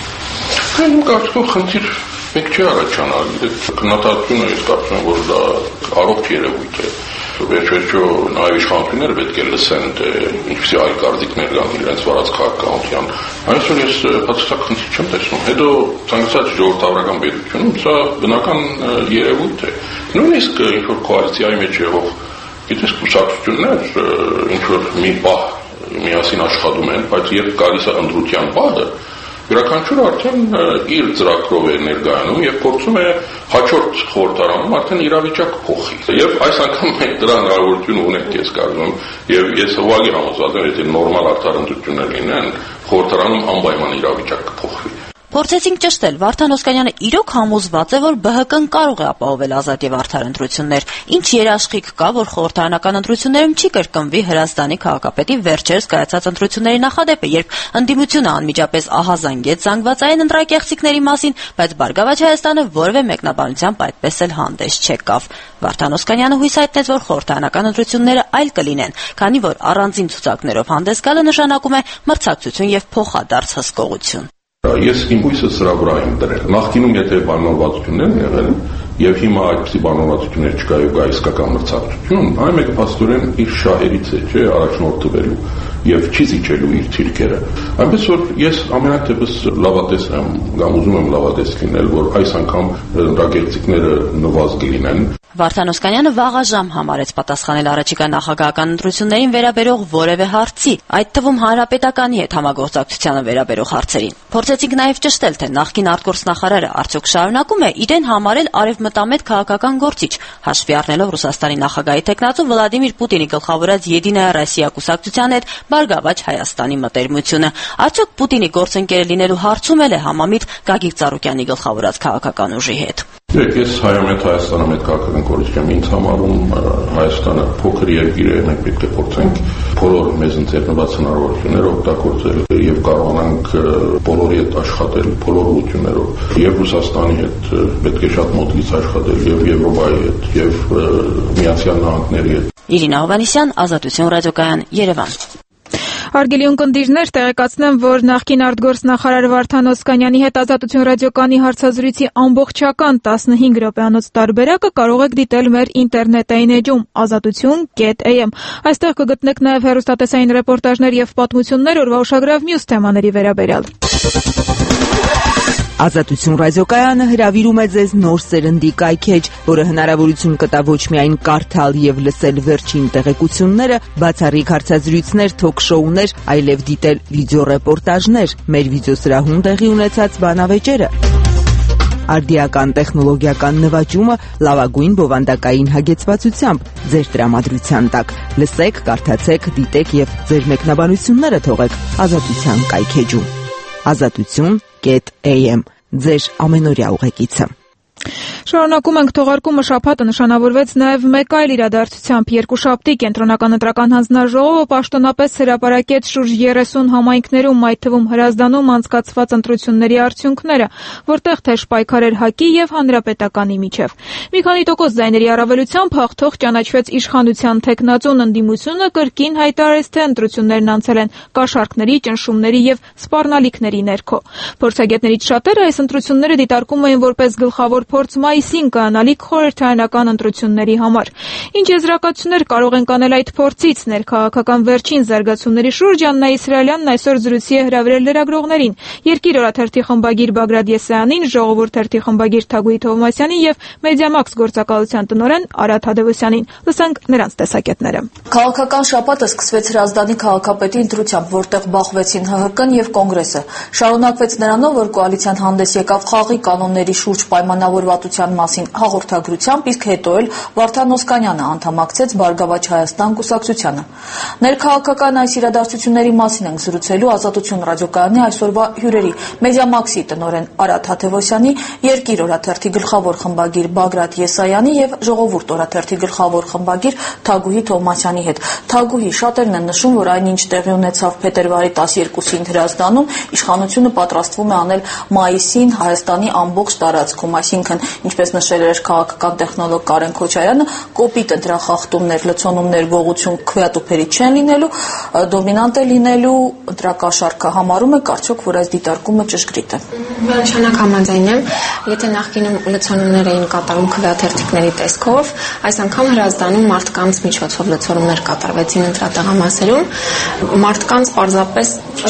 Իմ կարծիքով խնդիր մեկ չի առաջանալ։ Այդ քննադատությունը ես կարծում եմ, որ դա առողջ երևույթ է։ Վերջերջո նաև իշխանությունները պետք է լսեն, թե ինչպիսի այլ կարծիքներ կան իրենց վարած քաղաքականության։ Այսօր ես բացարձակ խնդիր չեմ տեսնում։ Հետո ցանկացած ժողովրդավարական պետությունում սա բնական երևույթ է։ Նույնիսկ ինչ որ կոալիցիայի մեջ եղող գիտես կուսակցություններ ինչ որ մի պահ միասին աշխատում են, բայց երբ գալիս է ընտրության պահը, յուրաքանչյուրը արդեն իր ծրագրով է ներկայանում եւ փորձում է հաջորդ խորհրդարանում արդեն իրավիճակ փոխի։ Եվ այս անգամ մենք դրա հնարավորություն ունենք, ես կարծում եմ, եւ ես հողալի համոզված եմ, եթե նորմալ արդարացություններ լինեն, խորհրդարանում անպայման իրավիճակ կփոխվի։ Փորձեցինք ճշտել, Վարդան Օսկանյանը իրոք համոզված է, որ ԲՀԿ-ն կարող է ապահովել ազատ եւ արդար ընտրություններ։ Ինչ երաշխիք կա, որ խորհրդարանական ընտրություններում չի կրկնվի Հրազդանի քաղաքապետի վերջերս կայացած ընտրությունների նախադեպը, երբ ընդդիմությունը անմիջապես ահազանգեց զանգվածային ընտրակեղծիքների մասին, բայց Բարգավաճ Հայաստանը որևէ մեկնաբանությամբ այդպես էլ հանդես չեկավ։ Վարդան Օսկանյանը հույս հայտնեց, որ խորհրդարանական ընտրությունները այլ կլինեն, քանի որ առանձին ցուցակներով հանդես գալը նշանակում է մրցակցություն եւ փոխադարձ հսկողություն։ Ես իմ հույսը սրա վրա եմ դրել։ Նախկինում եթե բանավորվածություններ եղել եւ հիմա այդպիսի բանավորվածություններ չկա եւ գա իսկական մրցակցություն, այն մեկը փաստորեն իր շահերից է, չէ, առաջնորդվելու։ եւ չի զիջելու իր թիրքերը։ Այնպես որ ես ամենատեպս լավատես եմ կամ ուզում եմ լավատես լինել, որ այս անգամ ռագերցիկները նվազ կլինեն։ Վարդան Օսկանյանը վաղաժամ համարեց պատասխանել առաջիկա նախագահական ընտրություններին վերաբերող որևէ հարցի, այդ թվում հանրապետականի հետ համագործակցությանը վերաբերող հարցերին։ Փորձեցինք նաև ճշտել, թե նախկին արտգործնախարարը արդյոք շարունակում է իրեն համարել արևմտամետ քաղաքական գործիչ, հաշվի առնելով Ռուսաստանի նախագահի տեխնացու Վլադիմիր Պուտինի գլխավորած Եդինայա Ռոսիա կուսակցության հետ Բարգավաճ Հայաստանի մտերմությունը։ Արդյոք Պուտինի գործընկերը լինելու հարցում էլ է համամիտ Գագիկ Ծառուկյանի գլխավորած քաղաքական ուժի հետ։ Ես հայամետ Հայաստանամետ քաղաքական գործիչ եմ, ինձ համարում Հայաստանը փոքր երկիր է, մենք պետք է փորձենք բոլոր մեզ ընձեռնված հնարավորությունները օգտագործել եւ կարողանանք բոլորի հետ աշխատել, բոլոր ուղղություններով, եւ Ռուսաստանի հետ պետք է շատ մոտից աշխատել, եւ Եվրոպայի հետ, եւ Միացյալ Նահանգների հետ։ Իրինա Հովհաննիսյան, Ազատություն ռադիոկայան, Երևան։ Հարգելի ունկնդիրներ, տեղեկացնեմ, որ նախկին արտգործնախարար Վարդան Օսկանյանի հետ Ազատություն ռադիոկայանի հարցազրույցի ամբողջական 15 րոպեանոց տարբերակը կարող եք դիտել մեր ինտերնետային էջում azatutun.am։ Այստեղ կգտնեք նաև հեռուստատեսային ռեպորտաժներ եւ պատմություններ օրվա ուշագրավ մյուս թեմաների վերաբերյալ։ Ազատություն ռադիոկայանը հրավիրում է ձեզ նոր սերնդի կայքեջ, որը հնարավորություն կտա ոչ միայն կարդալ եւ լսել վերջին տեղեկությունները, բացառիկ հարցազրույցներ, թոք-շոուներ, այլև դիտել վիդեոռեպորտաժներ, մեր վիդեոսրահում տեղի ունեցած բանավեճերը։ Արդիական տեխնոլոգիական նվաճումը լավագույն բովանդակային հագեցվածությամբ ձեր տրամադրության տակ։ Լսեք, կարդացեք, դիտեք եւ ձեր մեկնաբանությունները թողեք Ազատության կայքեջում։ Azatutun.am ձեր ամենօրյա ուղեկիցը։ Շարունակում ենք թողարկումը շաբաթը նշանավորվեց նաև մեկ այլ իրադարձությամբ երկուշաբթի կենտրոնական ընտրական հանձնաժողովը պաշտոնապես հրապարակեց շուրջ 30 համայնքներում, այդ թվում Հրազդանում անցկացված ընտրությունների արդյունքները, որտեղ թեժ պայքար էր ՀԱԿ-ի եւ Հանրապետականի միջև։ Մի քանի տոկոս ձայների առավելությամբ հաղթող ճանաչվեց իշխանության թեկնածուն, ընդդիմությունը կրկին հայտարարեց, թե ընտրություններն անցել են կաշառքների, ճնշումների եւ սպառնալիքների ներքո։ Փորձագետներից շատերը այս ընտրությունները դիտարկում էին որպես գլխավոր փորձ մայիսին կանալիք խորհրդարանական ընտրությունների համար։ Ինչ եզրակացություններ կարող ենք անել այդ փորձից, ներքաղաքական վերջին զարգացումների շուրջ Աննա Իսրայելյանն այսօր զրույցի է հրավիրել լրագրողներին, Երկիր օրաթերթի խմբագիր Բագրատ Եսայանին, Ժողովուրդ թերթի խմբագիր Թագուհի Թովմասյանին եւ Մեդիամաքս գործակալության տնօրեն Արադ Հադևոսյանին։ Լսենք նրանց տեսակետները։ Քաղաքական շաբաթը սկսվեց Հրազդանի քաղաքապետի ընտրությամբ, որտեղ բախվեցին ՀՀԿ-ն եւ Կոնգրեսը։ Շարունակվեց նրանով, որ կոալիցիան հանդես եկավ խաղի կանոնների շուրջ պայմանավորվածության մասին հաղորդագրությամբ, իսկ հետո էլ Վարդան Օսկանյանը անդամակցեց Բարգավաճ Հայաստան կուսակցությանը։ Ներքաղաքական այս իրադարձությունների մասին ենք զրուցելու Ազատություն ռադիոկայանի այսօրվա հյուրերի Մեդիամաքսի տնօրեն Արադ Հադևոսյանի, Երկիր օրաթերթի գլխավոր խմբագիր Բագրատ Եսայանի եւ Ժողովուրդ օրաթերթի գլխավոր խմբագիր Թագուհի Թովմասյանի հետ։ Թագուհի, շատերն են նշում, որ այնինչ տեղի ունեցավ փետրվարի 12-ին Հրազդանում, իշխանությունը պատրաստվում է անել մայիսին Հայաստանի ամբողջ տարածքում, այսինքն, ինչպես նշել էր քաղաքական տեխնոլոգ Կարեն Քոչարյանը, կոպիտ ընտրախախտումներ, լցոնումներ, գողություն, քվեատուփերի չեն լինելու, դոմինանտ է լինելու ընտրակաշառքը։ Համարում եք արդյոք, որ այս դիտարկումը ճշգրիտ է։ Միանշանակ համաձայն եմ, եթե նախկինում լցոնումներ էին կատարում քվեաթերթիկների տեսքով, այս անգամ Հրազդանում մարդկանց միջոցով լցոնումներ կատարվեցին ընտրատեղամասերում, մարդկանց պարզապես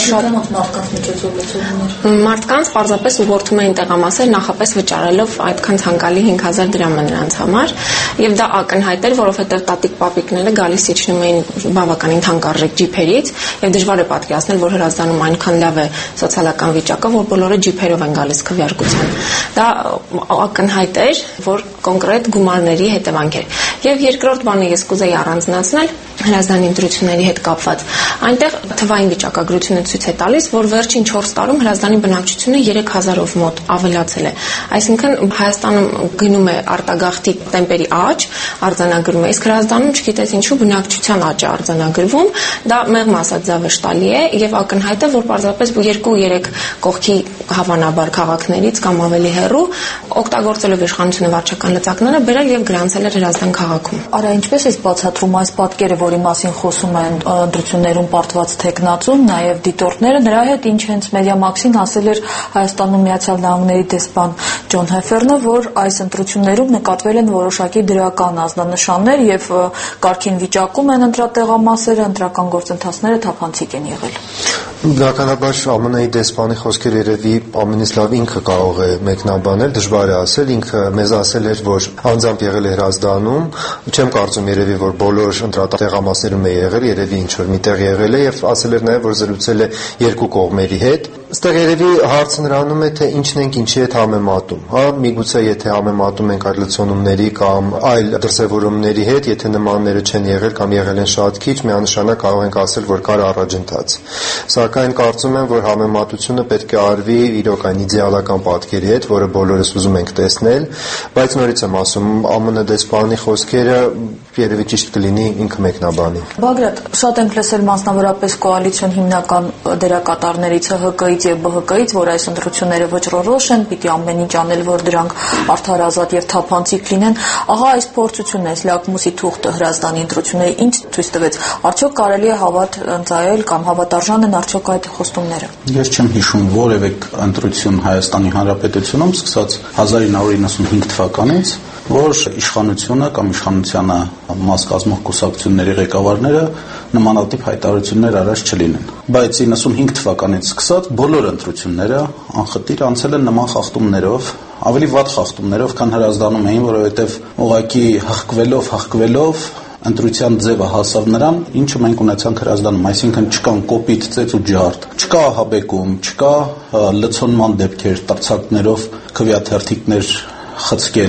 մարդկանց պարզապես ուղղորդում էին տեղամասեր նախապես վճարելով այդքան ցանկալի 5000 դրամը նրանց համար, եւ դա ակնհայտ էր, որովհետեւ տատիկ-պապիկները գալիս իջնում էին բավականին թանկարժեք ջիփերից, եւ դժվար է պատկերացնել, որ Հրազդանում այնքան լավ է սոցիալական վիճակը, որ բոլորը ջիփերով են գալիս քվեարկության։ Դա ակնհայտ էր, որ կոնկրետ գումարների հետևանք էր։ Եվ երկրորդ բանը ես կուզեի առանձնացնել Հրազդանի ընտրությունների հետ կապված։ Այնտեղ թվային վիճակագրությունը ցույց է տալիս, որ վերջին 4 տարում Հրազդանի բնակչությունը 3000-ով մոտ ավելացել է։ Այսինքն Հայաստանում գնում է արտագաղթի տեմպերի աճ, արձանագրում է, իսկ Հրազդանում չգիտես ինչու բնակչության աճ է արձանագրվում, դա մեղմ ասած զավեշտալի է եւ ակնհայտ է, որ պարզապես 2-3 կողքի հավանաբար քաղաքներից կամ ավելի հեռու, օգտագործելով իշխանությունը վարչական լծակները բերել եւ գրանցել էր Հրազդան քաղաքում։ Արա, ինչպես է բացատրում այս պատկերը, որի մասին խոսում են ընտրություններում պարտված տեխնացուն, նաեւ դիտորդները, նրա հետ ինչ հենց Մեդիամաքսին ասել էր Հայաստանում Միացյալ Նահանգների դեսպան Ջոն Հեֆերնը, որ այս ընտրություններում նկատվել են որոշակի դրական ազդանշաններ եւ կարգին վիճակում են ընտրատեղամասերը, ընտրական գործընթացները թափանցիկ են եղել։ Բնականաբար ԱՄՆ-ի դեսպանի խոսքերը երևի ամենից լավ ինքը կարող է մեկնաբանել, դժվար է ասել, ինքը մեզ ասել էր, որ անձամբ եղել է Հրազդանում, չեմ կարծում երևի, որ բոլոր ընտրատեղամասերում է եղել, երևի ինչ-որ միտեղ եղել է եւ ասել էր նաեւ, որ զրուցել է երկու կողմերի հետ։ Այստեղ երևի հարցը նրանում է, թե ինչն ենք ինչի հետ համեմատում, հա, միգուցե եթե համեմատում ենք այլ լցոնումների կամ այլ դրսևորումների հետ, եթե նմանները չեն եղել կամ եղել են շատ քիչ, միանշանակ կարող ենք ասել, որ կար առաջընթաց։ Սակայն կարծում եմ, որ համեմատությունը պետք է արվի իրոք այն իդեալական պատկերի հետ, որը բոլորս ուզում ենք տեսնել, բայց նորից եմ ասում, ԱՄՆ դեսպանի խոսքերը երևի ճիշտ կլինի ինքը մեկնաբանի։ Բագրատ, շատ ենք լսել մասնավորապես կոալիցիոն հիմնական դերակատարներից ՀՀԿ-ից եւ ԲՀԿ-ից, որ այս ընտրությունները վճռորոշ են, պիտի ամեն ինչ անել, որ դրանք արդար, ազատ եւ թափանցիկ լինեն։ Ահա այս փորձությունն է, լակմուսի թուղթը Հրազդանի ընտրությունների ինչ ցույց տվեց։ Արդյոք կարելի է հավատ ընծայել կամ հավատարժան են արդյոք այդ խոստումները։ Ես չեմ հիշում որևէ ընտրություն Հայաստանի Հանրապետությունում, սկսած 1995 թվականից, որ իշխանությունը կամ իշխանությանը մաս կազմող կուսակցությունների ղեկավարները նմանատիպ հայտարարություններ առաջ չլինեն։ Բայց 95 թվականից սկսած բոլոր ընտրությունները անխտիր անցել են նման խախտումներով, ավելի վատ խախտումներով, քան Հրազդանում էին, որովհետև ուղղակի հղկվելով ընտրության ձևը հասավ նրան, ինչը մենք ունեցանք Հրազդանում, այսինքն չկան կոպիտ ծեծ ու ջարդ, չկա ահաբեկում, չկա լցոնման դեպքեր, տրցակներով քվեաթերթիկներ խցկել։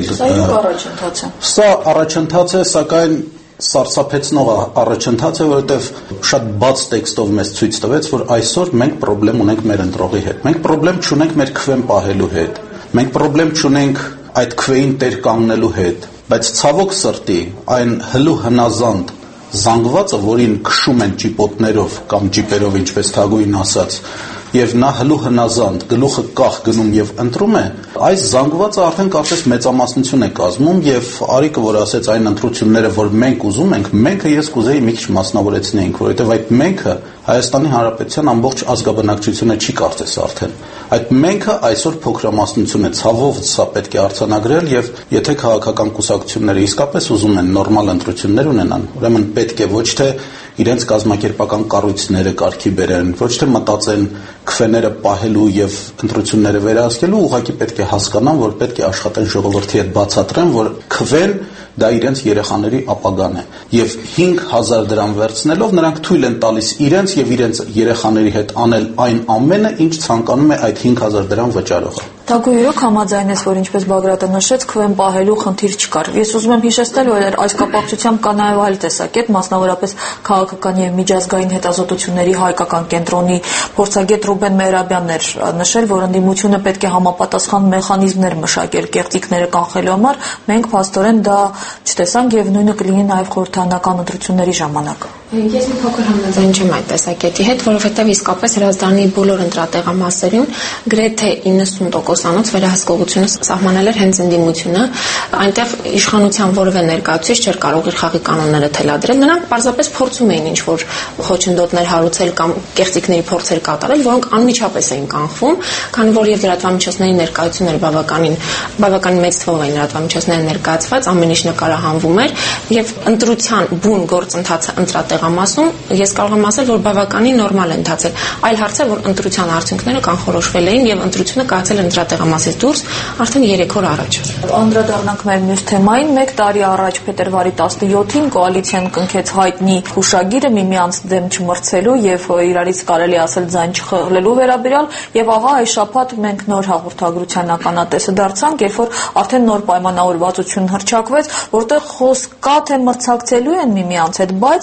Սա առաջընթաց է, սակայն սարսափեցնող առաջընթաց է, որովհետև շատ բաց տեքստով մեզ ցույց տվեց, որ այսօր մենք խնդրեմ ունենք մեր ընտրողի հետ։ Մենք խնդրեմ չունենք մեր քվեն պահելու հետ։ Մենք խնդրեմ չունենք այդ քվեին տեր կանգնելու հետ, բայց ցավոք սրտի այն հլու հնազանդ զանգվածը, որին քշում են ճիպոտներով կամ ջիպերով, ինչպես Թագուհին ասաց, եւ նա հլու հնազանդ գլուխը կախ գնում եւ ընտրում է, այս զանգվածը արդեն կարծես մեծամասնություն է կազմում եւ Արիկը, որ ասեց այն ընտրությունները, որ մենք ուզում ենք, մենքը ես կուզեի մի քիչ մասնավորեցնեինք, որովհետեւ այդ մենքը Հայաստանի Հանրապետության ամբողջ ազգաբնակչությունը չի կարծես արդեն։ Այդ մենքը այսօր փոքրամասնություն է, ցավով սա պետք է արձանագրել եւ եթե քաղաքական կուսակցությունները իսկապես ուզում են նորմալ ընտրություններ ունենան, ուրեմն պետք է ոչ թե իրենց կազմակերպական կառույցները կարգի բերեն, ոչ թե մտածեն քվեները պահելու եւ ընտրությունները վերահսկելու, ուղղակի պետք է հասկանան, որ պետք է աշխատեն ժողովրդի հետ բացատրեն, որ քվեն դա իրենց երեխաների ապագան է եւ 5000 դրամ վերցնելով նրանք թույլ են տալիս իրենց եւ իրենց երեխաների հետ անել այն ամենը, ինչ ցանկանում է այդ 5000 դրամ վճարողը։ Թագուհիրոք համաձայն ես, որ ինչպես Բագրատը նշեց, քվեն պահելու խնդիր չկար։ Ես ուզում եմ հիշեցնել, որ այս կապակցությամբ կա նաև այլ տեսակետ, մասնավորապես քաղաքական եւ միջազգային հետազոտությունների հայկական կենտրոնի փորձագետ Ռուբեն Մեհրաբյանն էր նշել, որ ընդդիմությունը պետք է համապատասխան մեխանիզմներ մշակել կեղծիքները կանխելու համար, մենք փաստորեն դա չտեսանք եւ նույնը կլինի նաև խորհրդարանական ընտրությունների ժամանակ։ Ես մի փոքր համաձայն չեմ այդ տեսակետի հետ, որովհետև իսկապես Հրազդանի բոլոր ընտրատեղամասերում գրեթե 90%-անոց վերահսկողությունը սահմանել էր հենց ընդդիմությունը, այնտեղ իշխանության որևէ ներկայացուցիչ չէր կարող իր խաղի կանոնները թելադրել, նրանք պարզապես փորձում էին ինչ-որ խոչընդոտներ հարուցել կամ կեղծիքների փորձեր կատարել, որոնք անմիջապես էին կանխվում, քանի որ եւ լրատվամիջոցների ներկայությունները բավականին մեծ թվով էին լրատվամիջոցները ներկայացված, ամեն ինչ նկարահանվում էր եւ ընտրության բուն գործընթացը ընտրատեղամասում ես կարող եմ ասել, որ բավականին նորմալ է ընթացել։ Այլ հարց է, որ ընտրության արդյունքները կանխորոշվել էին եւ ընտրությունը կայացել ընտրատեղամասից դուրս արդեն 3 օր առաջ։ Անդրադառնանք մեր մյուս թեմային, 1 տարի առաջ փետրվարի 17-ին կոալիցիան կնքեց հայտնի հուշագիրը միմյանց դեմ չմրցելու եւ իրարից կարելի ասել ձայն չխլելու վերաբերյալ եւ ահա այս շաբաթ մենք նոր հաղորդագրության ականատեսը դարձանք, երբ որ արդեն նոր պայմանավորվածություն հռչակվեց, որտեղ խոսք կա թե մրցակցելու են միմյանց հետ, բայց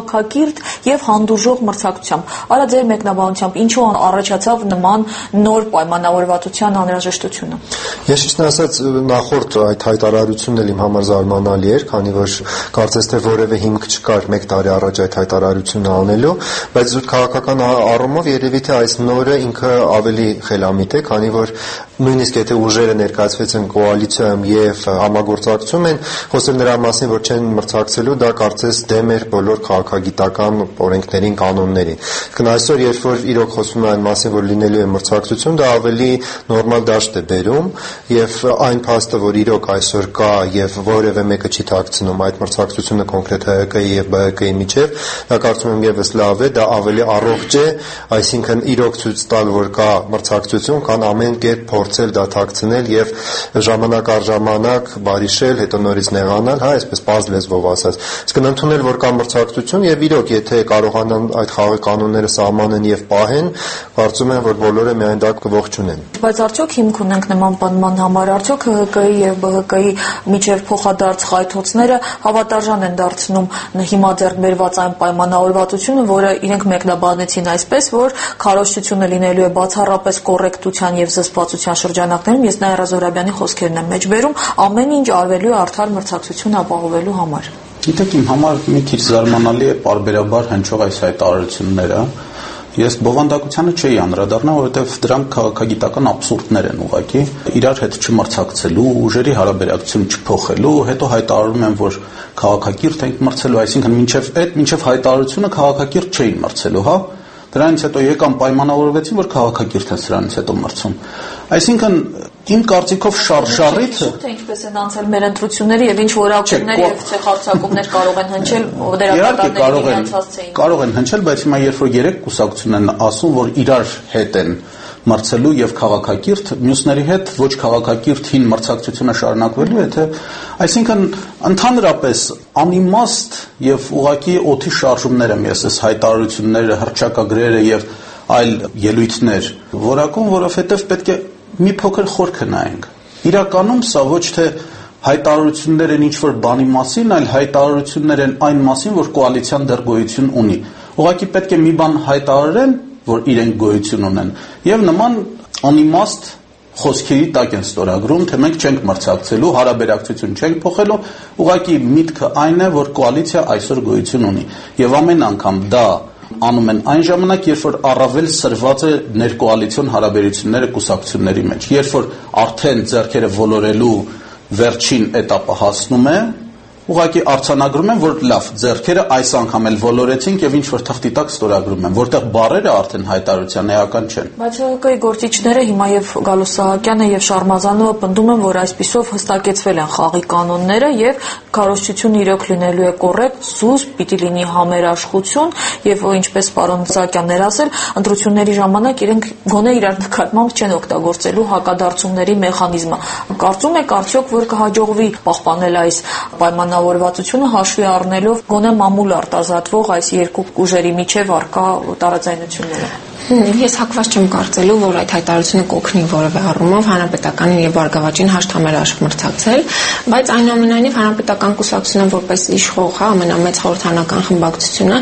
քաղաքակիրթ եւ հանդուրժող մրցակցությամբ։ Արա ձեր մեկնաբանությամբ ինչու առաջացավ նման նոր պայմանավորվածության անհրաժեշտությունը։ Ես ճիշտն ասած նախորդ այդ հայտարարությունն էլ իմ համար զարմանալի էր, քանի որ կարծես թե որևէ հիմք չկար 1 տարի առաջ այդ հայտարարությունը անելու, բայց զուտ քաղաքական առումով երևի թե այս նորը ինքը ավելի խելամիտ է, քանի որ նույնիսկ եթե ուժերը ներկայացվեց են կոալիցիայում եւ համագործակցում են, խոսել նրա մասին, որ չեն մրցակցելու, դա կարծես դեմ էր բոլոր քաղաքագիտական օրենքներին, կանոններին։ Իսկ այսօր, երբ որ իրոք խոսվում է այն մասին, որ լինելու է մրցակցություն, դա ավելի նորմալ դաշտ է բերում եւ այն փաստը, որ իրոք այսօր կա եւ որևէ մեկը չի թաքցնում այդ մրցակցությունը կոնկրետ ՀՀԿ-ի եւ ԲՀԿ-ի միջեւ, դա կարծում եմ եւս լավ է, դա ավելի առողջ է, այսինքն իրոք ցույց տալ, որ կա մրցակցություն, կան ամեն կերպ փորձել դա թաքցնել եւ ժամանակ առ ժամանակ բարիշել, հետո նորից նեղանալ, հա, այսպես պարզ լեզվով ասած։ Իսկ ընդունել, որ կա մրցակցություն եւ իրոք եթե կարողանան այդ խաղի կանոնները սահմանեն եւ պահեն, կարծում եմ, որ բոլորը միայն դա կողջունեն։ Բայց արդյոք հիմք ունենք նման բանման համար, արդյոք ՀՀԿ-ի եւ ԲՀԿ-ի միջև փոխադարձ խայթոցները հավատարժան են դարձնում հիմա ձեռք բերված այն պայմանավորվածությունը, որը իրենք մեկնաբանեցին այսպես, որ քարոզչությունը լինելու է բացառապես կոռեկտության եւ զսպվածության շրջանակներում, ես Նաիրա Զոհրաբյանի խոսքերն եմ մեջբերում, ամեն ինչ արվելու է արդար մրցակցություն ապահովելու համար։ Գիտեք, իմ համար մի քիչ զարմանալի է պարբերաբար հնչող այս հայտարարությունները։ Ես բովանդակությանը չէի անդրադառնա, որովհետև դրանք քաղաքագիտական աբսուրդներ են ուղղակի, իրար հետ չմրցակցելու, ուժերի հարաբերակցություն չփոխելու, հետո հայտարարում են, որ քաղաքակիրթ ենք մրցելու, այսինքն մինչև հայտարարությունը քաղաքակիրթ չէին մրցելու, հա։ Դրանից հետո եկան պայմանավորվեցին, որ քաղաքակիրթ են սրանից հետո մրցում։ Այսինքն իմ կարծիքով շարժառիթը ինչպես են անցել մեր ընտրությունները եւ ինչ որակումներ եւ ցեղարձակումներ կարող են հնչել դերակատարների մնացածին։ Կարող են հնչել, բայց հիմա երբ որ 3 կուսակցություն են ասում, որ իրար հետ են մրցելու եւ քաղաքակիրթ, մյուսների հետ ոչ քաղաքակիրթին մրցակցությունը շարունակվելու է, թե այսինքն ընդհանրապես անիմաստ եւ ուղղակի օդի շարժումներ եմ ես այս հայտարարությունները, հռչակագրերը եւ այլ ելույթներ որակում, որովհետեւ պետք է մի փոքր խորքը նայենք։ Իրականում սա ոչ թե հայտարարություններ են ինչ-որ բանի մասին, այլ հայտարարություններ են այն մասին, որ կոալիցիան դեռ գոյություն ունի։ Ուղղակի պետք է մի բան հայտարարեն, որ իրենք գոյություն ունեն, եւ նման անիմաստ խոսքերի տակ են ստորագրում, թե մենք չենք մրցակցելու, հարաբերակցություն չենք փոխելու, ուղղակի միտքը այն է, որ կոալիցիա այսօր գոյություն ունի։ Եվ ամեն անգամ դա անում են այն ժամանակ, երբ որ առավել սրված է ներկոալիցիոն հարաբերությունները կուսակցությունների մեջ, երբ որ արդեն ձեռքերը ոլորելու վերջին этаպը հասնում է, ուղղակի արձանագրում են, որ լավ, ձեռքերը այս անգամ էլ ոլորեցինք եւ ինչ որ թղթի տակ ստորագրում են, որտեղ բառերը արդեն հայտարարության էական չեն։ Բայց ՀԿ-ի գործիչները հիմա եւ Գալուստ Սահակյանը եւ Շարմազանովը պնդում են, որ այսպիսով հստակեցվել են խաղի կանոնները եւ քարոզչությունը իրոք լինելու է կոռեկտ, զուսպ, պիտի լինի համերաշխություն եւ ինչպես պարոն Սահակյանն էր ասել, ընտրությունների ժամանակ իրենք գոնե իրար նկատմամբ չեն օգտագործելու հակադարձումների մեխանիզմը։ Կարծում եք արդյոք, որ կհաջողվի պահպանել այս պայմանավորվածությունը հաշվի առնելով գոնե մամուլ արտազատվող այս երկու ուժերի միջև առկա տարաձայնությունները։ Ես հակված չեմ կարծելու, որ այդ հայտարարությունը կօգնի որևէ առումով հանրապետականին եւ Բարգավաճին հաշտամերաշք մրցակցել, բայց այնուամենայնիվ հանրապետական կուսակցությունը որպես իշխող, հա, ամենամեծ խորհրդանական խմբակցությունը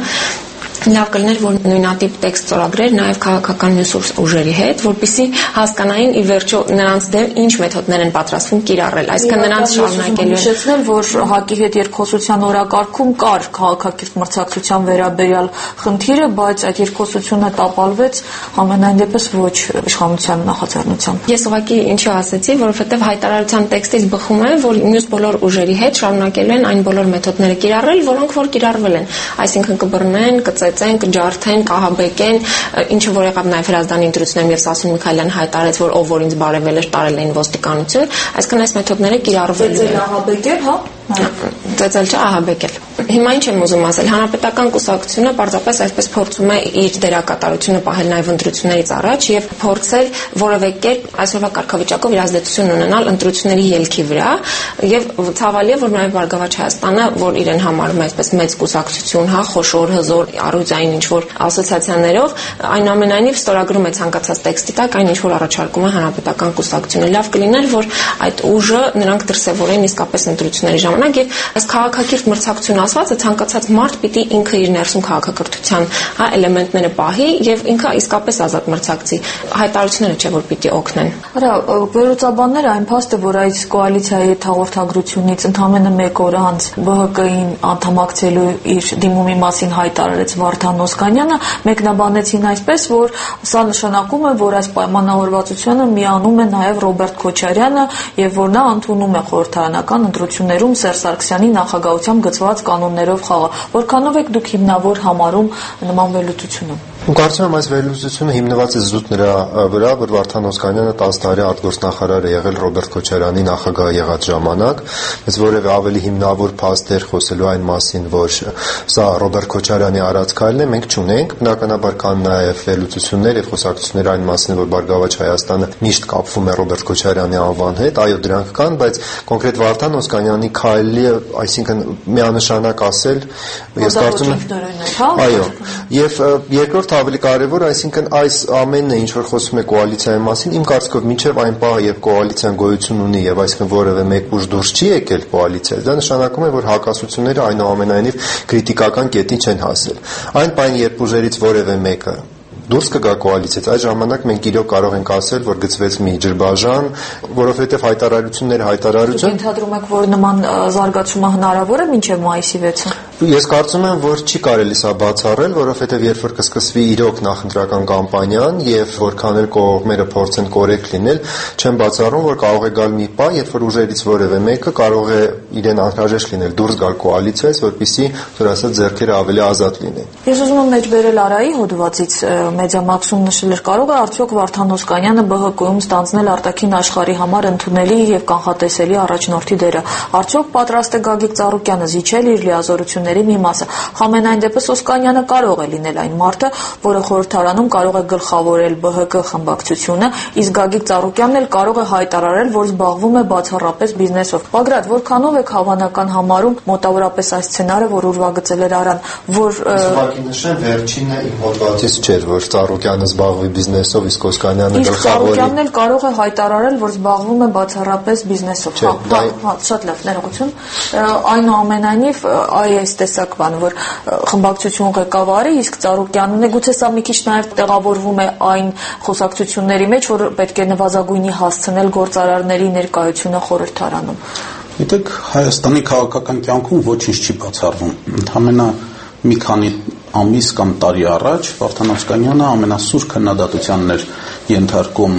լավ կլիներ, որ նույնատիպ տեքստ ստորագրեր նաև քաղաքական մյուս ուժերի հետ, որպեսզի հասկանային ի վերջո նրանց դեմ ինչ մեթոդներ են պատրաստվում կիրառել, այսինքն նրանց շարունակելու են որ ՀԱԿ-ի հետ երկխոսության օրակարգում կար քաղաքակիրթ մրցակցության վերաբերյալ խնդիրը, բայց այդ երկխոսությունը տապալվեց ամենայն դեպս ոչ իշխանության նախաձեռնությամբ։ Ես ուղղակի ինչի ասեցի, որովհետև հայտարարության տեքստից բխում է, որ մյուս բոլոր ուժերի հետ շարունակելու են այն բոլոր մեթոդները կիրառել, որոնք որ կիրառվել են, այսինքն կբռնեն, կծեծեն, կջարդեն, կահաբեկեն, ինչը որ եղավ նաև Հրազդանի ընտրություններում եւ Սասուն Միքայելյանը հայտարարեց, որ ով որ ինձ բարևել էր, տարել էին ոստիկանություն, այսինքն այս մեթոդները կիրառվել են։ Ահաբեկել, հա։ Ծեծել չէ, ահաբեկել։ Հիմա ինչ եմ ուզում ասել, հանրապետական կուսակցությունը պարզապես այսպես փորձում է իր դերակատարությունը պահել նաև ընտրություններից առաջ եւ փորձել որևէ կերպ այսօրվա կարգավիճակով իր ազդեցություն ունենալ ընտրությունների ելքի վրա եւ ցավալի է, որ նաև Բարգավաճ Հայաստանը, որ իրեն համարում է այսպես մեծ կուսակցություն, հա, խոշոր, հզոր, առույցային ինչ որ ասոցիացիաներով, այնուամենայնիվ ստորագրում է ցանկացած տեքստի տակ այն ինչ որ առաջարկում է հանրապետական կուսակցությունը։ Լավ կլիներ, որ այդ ուժը նրանք դրսևորեն իսկապես ընտրությունների ժամանակ եւ այս քաղաքակիրթ մրցակցություն ասվածը ցանկացած մարդ պիտի ինքը իր ներսում քաղաքակրթության էլեմենտները պահի եւ ինքը իսկապես ազատ մրցակցի։ Հայտարարությունները չէ որ պիտի օգնեն։ Արա վերլուծաբանները այն փաստը, որ այս կոալիցիայի հետ հաղորդագրությունից ընդամենը 1 օր անց ԲՀԿ-ին անդամակցելու իր դիմումի մասին հայտարարեց Վարդան Օսկանյանը, մեկնաբանեցին այսպես, որ սա նշանակում է, որ այս պայմանավորվածությունը միանում է նաև Ռոբերտ Քոչարյանը եւ որ նա ընդունում է խորհրդարանական ընտրություններում Սերժ Սարգսյանի նախագահությամբ գծված կանոններով խաղը։ Որքանով եք դուք հիմնավոր համարում նման վերլուծությունը։ Կարծում եմ այս վերլուծությունը հիմնված է զուտ նրա վրա, որ Վարդան Օսկանյանը 10 տարի արտգործնախարար է եղել Ռոբերտ Քոչարյանի նախագահ եղած ժամանակ, բայց որևէ ավելի հիմնավոր փաստեր խոսելու այն մասին, որ սա Ռոբերտ Քոչարյանի արած քայլն է, մենք չունենք։ Բնականաբար կան նաև վերլուծություններ եւ խոսակցություններ այն մասին, որ Բարգավաճ Հայաստանը միշտ կապվում է Ռոբերտ Քոչարյանի անվան հետ, այո, դրանք կան, բայց կոնկրետ Վարդան Օսկանյանի քայլը, այսինքն միանշանակ ասել, ես կարծում եմ, այո, եւ երկրորդ ավելի կարևոր, այսինքն այս ամենը, ինչ որ խոսում է կոալիցիայի մասին, իմ կարծիքով մինչև այն պահը, երբ կոալիցիան գոյություն ունի եւ այսինքն որևէ մեկ ուժ դուրս չի եկել կոալիցիայից, դա նշանակում է, որ հակասությունները այնուամենայնիվ քրիտիկական կետի չեն հասել։ Այն պայն, երբ ուժերից որևէ մեկը դուրս կգա կոալիցիայից, այս ժամանակ մենք իրոք կարող ենք ասել, որ գծվեց մի ջրբաժան, որովհետև հայտարարություն Ենթադրում եք, որ նման զարգացումը հնարավոր է մինչև մայիսի 6-ը։ Ես կարծում եմ, որ չի կարելի սա բացառել, որովհետև երբ որ կսկսվի իրոք նախընտրական կամպանիան եւ որքան էլ կողմերը փորձեն կորեկտ լինել, չեմ բացառում, որ կարող է գալ մի պահ, երբ որ ուժերից որևէ մեկը կարող է իրեն անհրաժեշտ լինել դուրս գալ կոալիցիայից, որպեսզի, որ ասած, ձեռքերը ավելի ազատ լինեն։ Ես ուզում եմ մեջբերել Արայի հոդվածից Մեդիամաքսում նշել էր, կարող է արդյոք Վարդան Օսկանյանը ԲՀԿ-ում ստանձնել արտաքին աշխարհի համար ընդունելի եւ կանխատեսելի առաջնորդի դերը։ Արդյոք պատրաստ է Գագիկ Ծառուկյանը զիջել իր լիազորությունների մի մասը։ Համենայն դեպս Օսկանյանը կարող է լինել այն մարդը, որը խորհրդարանում կարող է գլխավորել ԲՀԿ խմբակցությունը, իսկ Գագիկ Ծառուկյանն էլ կարող է հայտարարել, որ զբաղվում է բացառապես բիզնեսով։ Բագրատ, որքանով եք հավանական համարում մոտավորապես այս սցենարը, որ ուրվագծել էր Արան, որ ուղղակի նշեմ, վերջինը իմ հոդվածից չէր, որ Ծառուկյանը զբաղվի բիզնեսով, իսկ Օսկանյանը գլխավորի։ Ծառուկյանն էլ կարող է հայտարարել, որ զբաղվում է բացառապես բիզնեսով։ Շատ լավ, ներողություն։ Այնուամենայնիվ, այս տեսակ բան, որ խմբակցություն ղեկավարի, իսկ Ծառուկյանն է, գուցե սա մի քիչ նաև տեղավորվում է այն խոսակցությունների մեջ, որ պետք է նվազագույնի հասցնել գործարարների ներկայությունը խորհրդարանում։ Գիտեք, Հայաստանի քաղաքական կյանքում ոչինչ չի բացառվում։ Ընդհանրապես մի քանի ամիս կամ տարի առաջ Վարդան Օսկանյանը ամենասուր քննադատությանն էր ենթարկում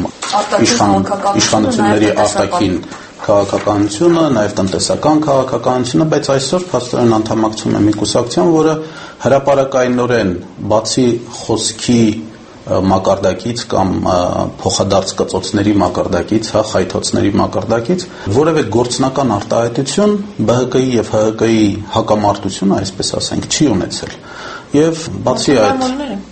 իշխանությունների արտաքին քաղաքականությունը, նաև տնտեսական քաղաքականությունը, բայց այսօր փաստորեն անդամակցում է մի կուսակցություն, որը հրապարակայնորեն բացի խոսքի մակարդակից կամ փոխադարձ կծոցների մակարդակից, խայթոցների մակարդակից որևէ գործնական արտահայտություն ԲՀԿ-ի եւ ՀՀԿ-ի հակամարտությունը, այսպես ասենք, չի ունեցել։ Եվ բացի այդ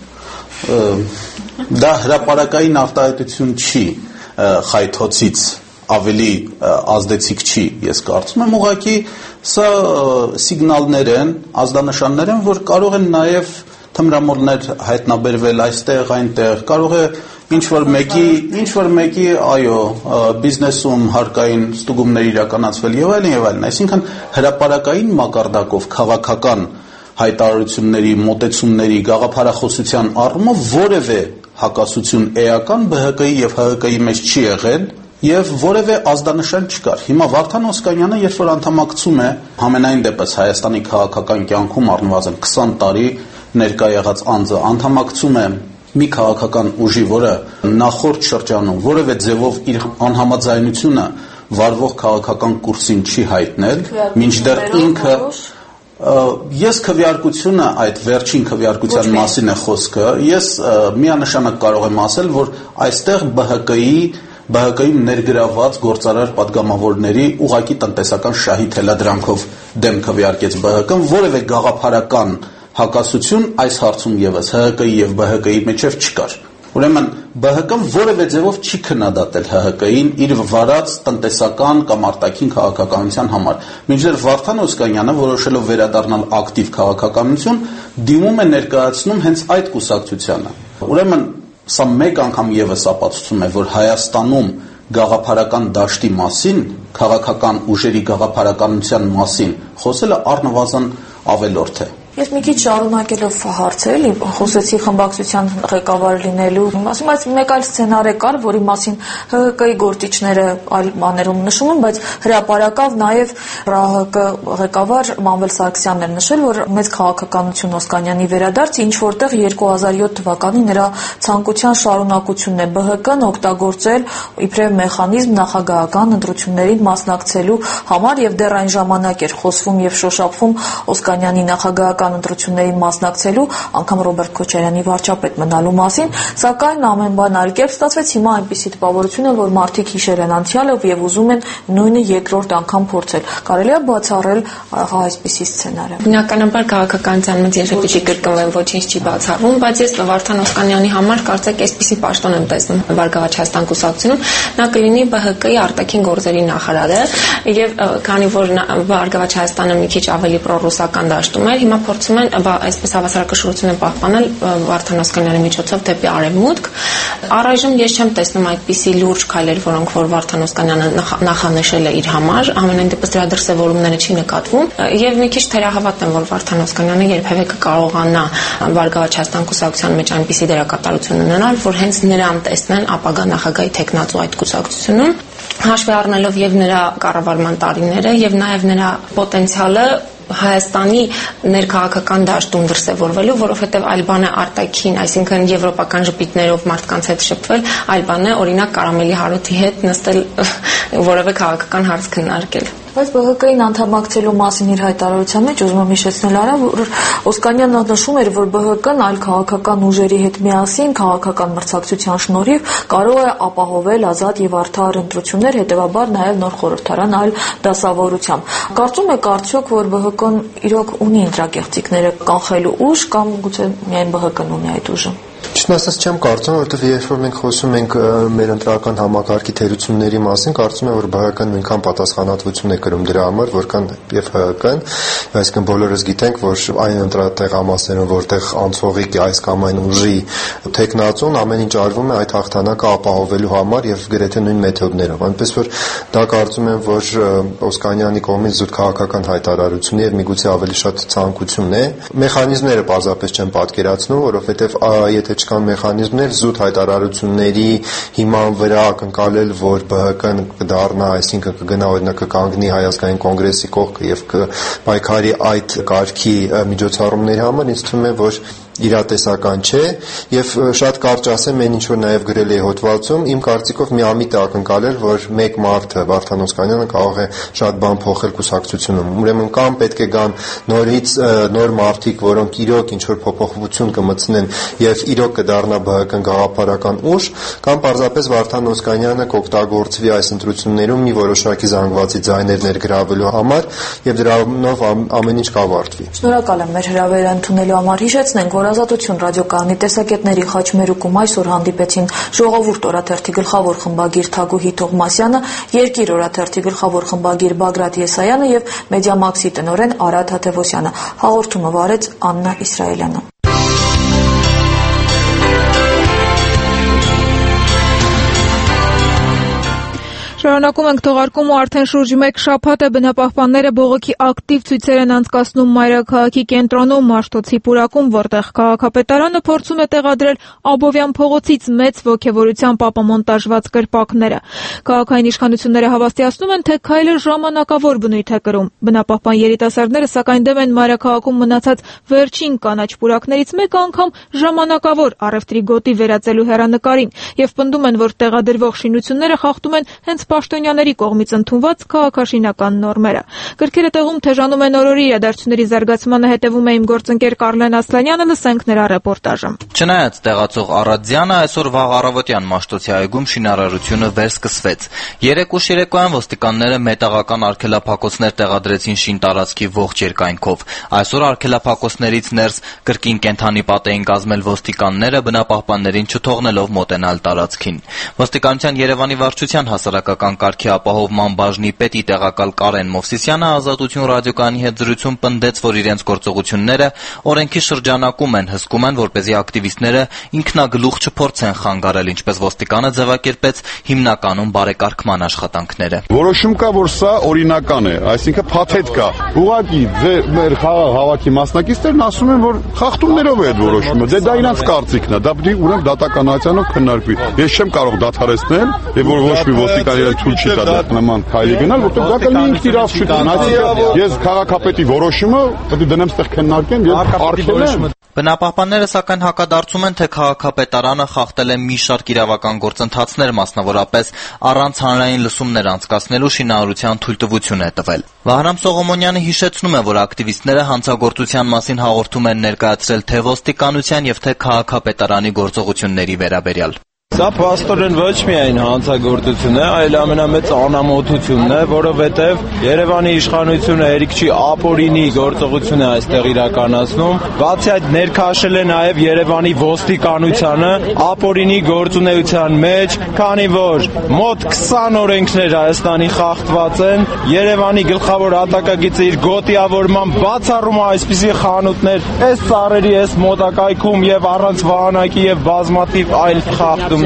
դա հրապարակային արտահայտություն չի, խայթոցից ավելի ազդեցիկ չի, ես կարծում եմ, ուղղակի սա սիգնալներ են, ազդանշաններ են, որ կարող են նաև թմրամոլներ հայտնաբերվել այստեղ, այնտեղ, կարող է ինչ-որ մեկի, այո, բիզնեսում հարկային ստուգումներ իրականացվել եւ այլն, այսինքն հրապարակային մակարդակով քաղաքական հայտարարությունների, մոտեցումների, գաղափարախոսության առումով որևէ հակասություն էական ԲՀԿ-ի եւ ՀՀԿ-ի մեջ չի եղել եւ որևէ ազդանշան չկար։ Հիմա Վարդան Օսկանյանը, երբ որ անդամակցում է համենայն դեպս Հայաստանի քաղաքական կյանքում առնվազն 20 տարի ներկա եղած անձը անդամակցում է մի քաղաքական ուժի, որը նախորդ շրջանում որևէ ձևով իր անհամաձայնությունը վարվող քաղաքական կուրսին չի հայտնել, մինչդեռ ինքը ես քվեարկությունը, այդ վերջին քվեարկության մասին է խոսքը, ես միանշանակ կարող եմ ասել, որ այստեղ ԲՀԿ-ի ներգրաված գործարար պատգամավորների ուղղակի տնտեսական շահի թելադրանքով դեմ քվեարկեց ԲՀԿ-ն, որևէ գաղափարական հակասություն այս հարցում եւս ՀՀԿ-ի եւ ԲՀԿ-ի միջև չկար։ Ուրեմն ԲՀԿ-ն որևէ ձևով չի քննադատել ՀՀԿ-ին իր վարած տնտեսական կամ արտաքին քաղաքականության համար։ Մինչդեռ Վարդան Օսկանյանը, որոշելով վերադառնալ ակտիվ քաղաքականություն, դիմում է ներկայացնում հենց այդ կուսակցությանը։ Ուրեմն սա մեկ անգամ եւս ապացուցում է, որ Հայաստանում գաղափարական դաշտի մասին, քաղաքական ուժերի գաղափարականության մասին խոսելը առնվազն ավելորդ է։ Ես մի քիչ շարունակելով հարցել, խոսեցի խմբակցության ղեկավար լինելու մասին, բայց մեկ այլ սցենար կար, որի մասին ՀՀԿ-ի գործիչները այլ բաներում նշում են, բայց հրապարակավ նաև ՌՀԿ ղեկավար Մանվել Սարգսյանն էր նշել, որ մեծ քաղաքականություն Օսկանյանի վերադարձ ինչ որտեղ 2007 թվականին նրա ցանկության շարունակությունն է ԲՀԿ-ն օգտագործել իբրև մեխանիզմ նախագահական ընտրություններին մասնակցելու համար եւ դեռ այն ժամանակ էր խոսվում եւ շոշափվում Օսկանյանի նախագահական ընտրություններին մասնակցելու, անգամ Ռոբերտ Քոչարյանի վարչապետ մնալու մասին, սակայն ամեն բան այլ կերպ ստացվեց, հիմա այնպիսի տպավորություն է, որ մարդիկ հիշել են անցյալը եւ ուզում են նույնը երկրորդ անգամ փորձել։ Կարելի է բացառել այսպիսի սցենարը։ Բնականաբար քաղաքականության մեջ եթե պիտի կրկնվեն, ոչինչ չի բացառվում, բայց ես Վարդան Օսկանյանի համար կարծեք այսպիսի պաշտոն եմ տեսնում Բարգավաճ Հայաստան կուսակցությունում, նա կլինի ԲՀԿ-ի արտաքին գործերի նախարարը եւ քանի որ Բարգավաճ Հայաստանը մի քիչ ավելի պրոռուսական դաշտում էր, հիմա փորձում են այսպես հավասարակշռությունը պահպանել Վարդան Օսկանյանի միջոցով դեպի արևմուտք։ Առայժմ ես չեմ տեսնում այդպիսի լուրջ քայլեր, որոնք որ Վարդան Օսկանյանը նախանշել է իր համար, ամենայն դեպս դրա դրսևորումները չի նկատվում եւ մի քիչ թերահավատ եմ, որ Վարդան Օսկանյանը երբևէ կկարողանա Բարգավաճ Հայաստան կուսակցության մեջ այնպիսի դերակատարություն ունենալ, որ հենց նրան տեսնեն ապագա նախագահի տեխնացու այդ կուսակցությունում, հաշվի առնելով եւ նրա կառավարման տարիները եւ նաեւ նրա պոտենցիալը Հայաստանի ներքաղաքական դաշտում դրսևորվելու, որովհետև այլ բան է արտաքին, այսինքն եվրոպական ժպիտներով մարդկանց հետ շփվել, այլ բան է օրինակ Կարամելի Հարութի հետ նստել որևէ քաղաքական հարց քննարկել։ Բայց ԲՀԿ-ին անդամակցելու մասին իր հայտարարության մեջ ուզում եմ հիշեցնել արա, որ Օսկանյանը նշում էր, որ ԲՀԿ-ն այլ քաղաքական ուժերի հետ միասին քաղաքական մրցակցության շնորհիվ կարող է ապահովել ազատ եւ արդար ընտրություններ, հետեւաբար նաեւ նոր խորհրդարան այլ դասավորությամբ։ Կարծում եք արդյոք, որ ԲՀԿ-ն իրոք ունի ընտրակեղծիքները կանխելու ուժ կամ գուցե միայն ԲՀԿ-ն ունի այդ ուժը։ Ճիշտն ասած չեմ կարծում, որովհետև երբ որ մենք խոսում ենք մեր ընտրական համակարգի թերությունների մասին, կարծում եմ, որ ԲՀԿ-ն նույնքան պատասխանատվություն է կրում դրա համար, որքան եւ ՀՀԿ-ն, այսինքն բոլորս գիտենք, որ այն ընտրատեղամասերում, որտեղ անցողիկ է այս կամ այն ուժի տեխնացուն, ամեն ինչ արվում է այդ հաղթանակը ապահովելու համար եւ գրեթե նույն մեթոդներով։ Այնպես որ դա կարծում եմ, որ Օսկանյանի կողմից զուտ քաղաքական հայտարարություն է եւ միգուցե ավելի շատ ցանկություն է։ Մեխանիզմները պարզապես չեմ պատկերացնում, որովհետեւ եթե չկան մեխանիզմներ զուտ հայտարարությունների հիման վրա կընկալել, որ ԲՀԿ-ն կդառնա, այսինքն կգնա օրինակ կկանգնի Հայ ազգային կոնգրեսի կողքը եւ կպայքարի այդ կարգի միջոցառումների համար, ինձ թվում է, որ իրատեսական չէ եւ շատ կարճ ասեմ, այն ինչ որ նաեւ գրել է հոդվածում, իմ կարծիքով մի ամիտ է ակնկալել, որ մեկ մարդը Վարդան Օսկանյանը կարող է շատ բան փոխել կուսակցությունում։ Ուրեմն կամ պետք է գան նորից նոր մարդիկ, որոնք իրոք ինչ որ փոփոխություն կմտցնեն եւ իրոք կդառնա ԲՀԿ-ն գաղափարական ուժ, կամ պարզապես Վարդան Օսկանյանը կօգտագործվի այս ընտրություններում մի որոշակի զանգվածի ձայներ ներգրավելու համար եւ դրանով ամեն ինչ կավարտվի։ Շնորհակալ եմ մեր հրավերը ընդունելու համար։ Հիշեցնենք, որ Ազատություն ռադիոկայանի տեսակետների խաչմերուկում այսօր հանդիպեցին Ժողովուրդ օրաթերթի գլխավոր խմբագիր Թագուհի Թովմասյանը, Երկիր օրաթերթի գլխավոր խմբագիր Բագրատ Եսայանը եւ Մեդիամաքսի տնօրեն Արադ Հաթևոսյանը։ Հաղորդումը վարեց Աննա Իսրայելյանը։ Շարունակում ենք թողարկումը արդեն շուրջ 1 շաբաթ է բնապահպանները բողոքի ակտիվ ցույցեր են անցկացնում Մայրաքաղաքի կենտրոնում Մաշտոցի պուրակում, որտեղ քաղաքապետարանը փորձում է տեղադրել Աբովյան փողոցից մեծ ոգևորությամբ ապամոնտաժված կրպակները։ Քաղաքային իշխանությունները հավաստիացնում են, թե քայլը ժամանակավոր բնույթ է կրում։ Բնապահպան երիտասարդները սակայն դեմ են Մայրաքաղաքում մնացած վերջին կանաչ պուրակներից մեկը անգամ ժամանակավոր առևտրի գոտի վերածելու հեռանկարին եւ պնդում են, որ տեղադրվող շինությունները խախտում են հենց պաշտոնյաների կողմից ընդունված քաղաքաշինական նորմերը։ Գրքերը տեղում թեժանում են օրորի իրադարձությունների զարգացմանը հետևում է իմ գործընկեր Կարլեն Ասլանյանը, լսենք նրա ռեպորտաժը։ Չնայած տեղացող Արադյանը այսօր վաղ առավոտյան Մաշտոցի այգում շինարարությունը վերսկսվեց։ Երեկ ուշ երեկոյան ոստիկանները մետաղական արգելափակոցներ տեղադրեցին շին տարածքի ողջ երկայնքով։ Այսօր արգելափակոցներից ներս կրկին կենթանի պատ էին կազմել ոստիկանները, բնապահպաններին չթողնելով մոտենալ տարածքին։ Ոստիկանության Երևանի վարչության հասարակական կարգի ապահովման բաժնի պետի տեղակալ Կարեն Մովսիսյանը Ազատություն ռադիոկայանի հետ զրույցում պնդեց, որ իրենց գործողությունները օրենքի շրջանակում են, հսկում են, որպեսզի ակտիվիստները ինքնագլուխ չփորձեն խանգարել, ինչպես ոստիկանը ձևակերպեց հիմնականում բարեկարգման աշխատանքները։ Որոշում կա, որ սա օրինական է, այսինքն փաթեթ կա։ Ուղղակի մեր խաղաղ հավաքի մասնակիցներն ասում են, որ խախտումներով է այդ որոշումը։ Դա իրանց կարծիքն է, դա պետք է ուրեմն դատականացիանով քննարկվի։ Ես չեմ կարող դադարեցնել, եւ որ ոչ մի ոստիկան իրեն ցույց չի տա նման քայլի գնալ, որտեղ դա կլինի ինքն իր աշխատանքը։ Ես քաղաքապետի որոշումը պետք է դնեմ ստեղ քննարկեմ եւ արգելեմ։ Բնապահպանները սակայն հակադարձում են, թե քաղաքապետարանը խախտել է մի շարք իրավական գործընթացներ, մասնավորապես առանց հանրային լսումներ անցկացնելու շինարարության թույլտվություն է տվել։ Վահրամ Սողոմոնյանը հիշեցնում է, որ ակտիվիստները հանցագործության մասին հաղորդում են ներկայացրել թե ոստիկանության եւ թե քաղաքապետարանի գործողությունների վերաբերյալ։ Սա փաստորեն ոչ միայն հանցագործություն է, այլ ամենամեծ անամոթությունն է, որովհետև Երևանի իշխանությունը երիք չի ապօրինի գործողություն է այստեղ իրականացնում, բացի այդ ներքաշել է նաև Երևանի ոստիկանությանը ապօրինի գործունեության մեջ, քանի որ մոտ 20 օրենքներ Հայաստանի խախտված են, Երևանի գլխավոր հատակագիծը իր գոտիավորման բացառում է այսպիսի խանութներ, այս ծառերի այս մոտակայքում եւ առանց վահանակի եւ բազմաթիվ այլ խախտում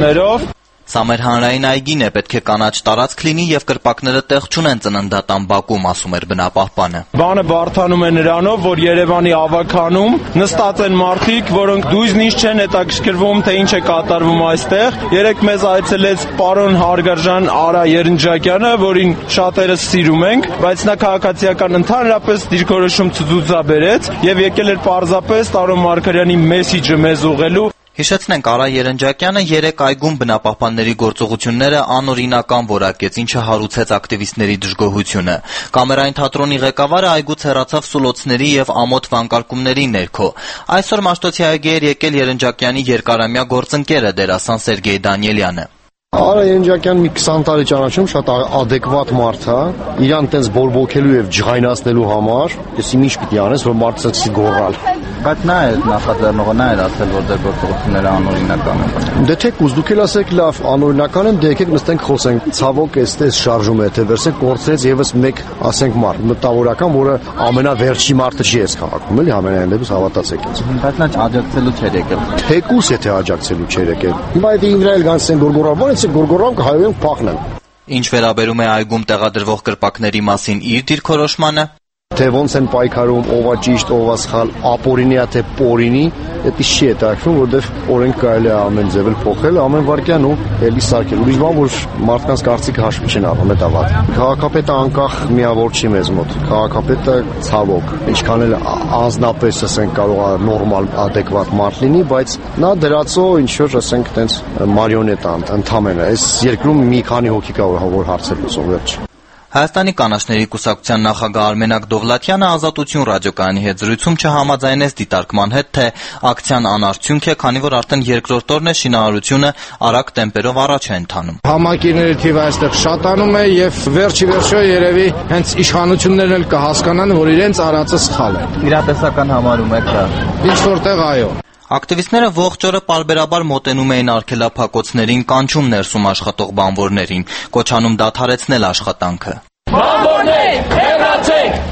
Սա մեր հանրային այգին է, պետք է կանաչ տարածք լինի եւ կրպակները տեղ չունեն ծննդատան բակում, ասում էր բնապահպանը։ Բանը բարթանում է նրանով, որ Երևանի ավագանում նստած են մարդիկ, որոնք դույզնից չեն հետաքրքրվում, թե ինչ է կատարվում այստեղ։ Երեք մեզ այցելեց պարոն հարգարժան Արա Երնջակյանը, որին շատերս սիրում ենք, բայց նա քաղաքացիական ընդհանրապես դիրքորոշում ցուցաբերեց եւ եկել էր պարզապես Տարոն Մարգարյանի մեսիջը մեզ ուղղելու։ Հիշեցնենք, Արա Երնջակյանը երեք այգում բնապահպանների գործողությունները անօրինական որակեց, ինչը հարուցեց ակտիվիստների դժգոհությունը։ Կամերային թատրոնի ղեկավարը այգուց հեռացավ սուլոցների եւ ամոթ վանկարկումների ներքո։ Այսօր Մաշտոցի այգի էր եկել Երնջակյանի երկարամյա գործընկերը դերասան Սերգեյ Դանիելյանը։ Արա Երնջակյանն մի 20 տարի ճանաչում, շատ ադեկվատ մարդ է, իրան տենց բորբոքելու եւ ջղայնացնելու համար, ես ինչ պիտի անես, որ մարդը սկսի գոռալ։ Բայց նա է նախաձեռնողը, նա էր ասել, որ դե գործողությունները անօրինական են։ Դե թեկուզ դուք էլ ասեք լավ, անօրինական են, դե եկեք նստենք խոսենք։ Ցավոք էստես շարժում է, թե վերսեք կորցրեց եւս մեկ, ասենք մարդ, մտավորական, որը ամենավերջի մարդը չի էս քաղաքում, էլի ամենայն դեպս հավատացեք ինձ։ Բայց նա աջակցելու չէր եկել։ Թեկուզ եթե աջակցելու չէր եկել։ Հիմա եթե Իսրայել գանցեն գորգորավոր, եթե գորգորով կհայոյեն փախնեն։ Ինչ վերաբերում է այգում տեղադրվող կրպակների մասին իր դիրքորոշմանը, թե ոնց են պայքարում, ով է ճիշտ, ով է սխալ, ապօրինի է թե պորինի, դա չի հետաքրքրում, որովհետև օրենք կարելի է ամեն ձևել փոխել, ամեն վարքյան ու էլի սարքել։ Ուրիշ բան, որ մարդկանց կարծիքը հաշվի չեն առնում, դա վատ։ Քաղաքապետը անկախ միավոր չի մեզ մոտ։ Քաղաքապետը ցավոք, ինչքան էլ անձնապես ասենք կարող է նորմալ, ադեկվատ մարդ լինի, բայց նա դրածո ինչ որ ասենք տենց մարիոնետա ընդամենը։ Այս երկրում մի քանի հոգի կա, որ հարցեր լուծում վերջ։ Հայաստանի կանաչների կուսակցության նախագահ Արմենակ Դովլաթյանը Ազատություն ռադիոկայանի հետ զրույցում չհամաձայնեց դիտարկման հետ, թե ակցիան անարդյունք է, քանի որ արդեն երկրորդ օրն է շինարարությունը արագ տեմպերով առաջ է ընթանում։ Համակիրների թիվը այստեղ շատանում է եւ վերջի երևի հենց իշխանություններն էլ կհասկանան, որ իրենց արածը սխալ է։ Իրատեսական համարում եք դա։ Ինչ որտեղ այո։ Ակտիվիստները ողջ օրը պարբերաբար մոտենում էին արգելափակոցներին, կանչում ներսում աշխատող բանվորներին, կոչանում դադարեցնել աշխատանքը։ Բանվորներ, հեռացեք!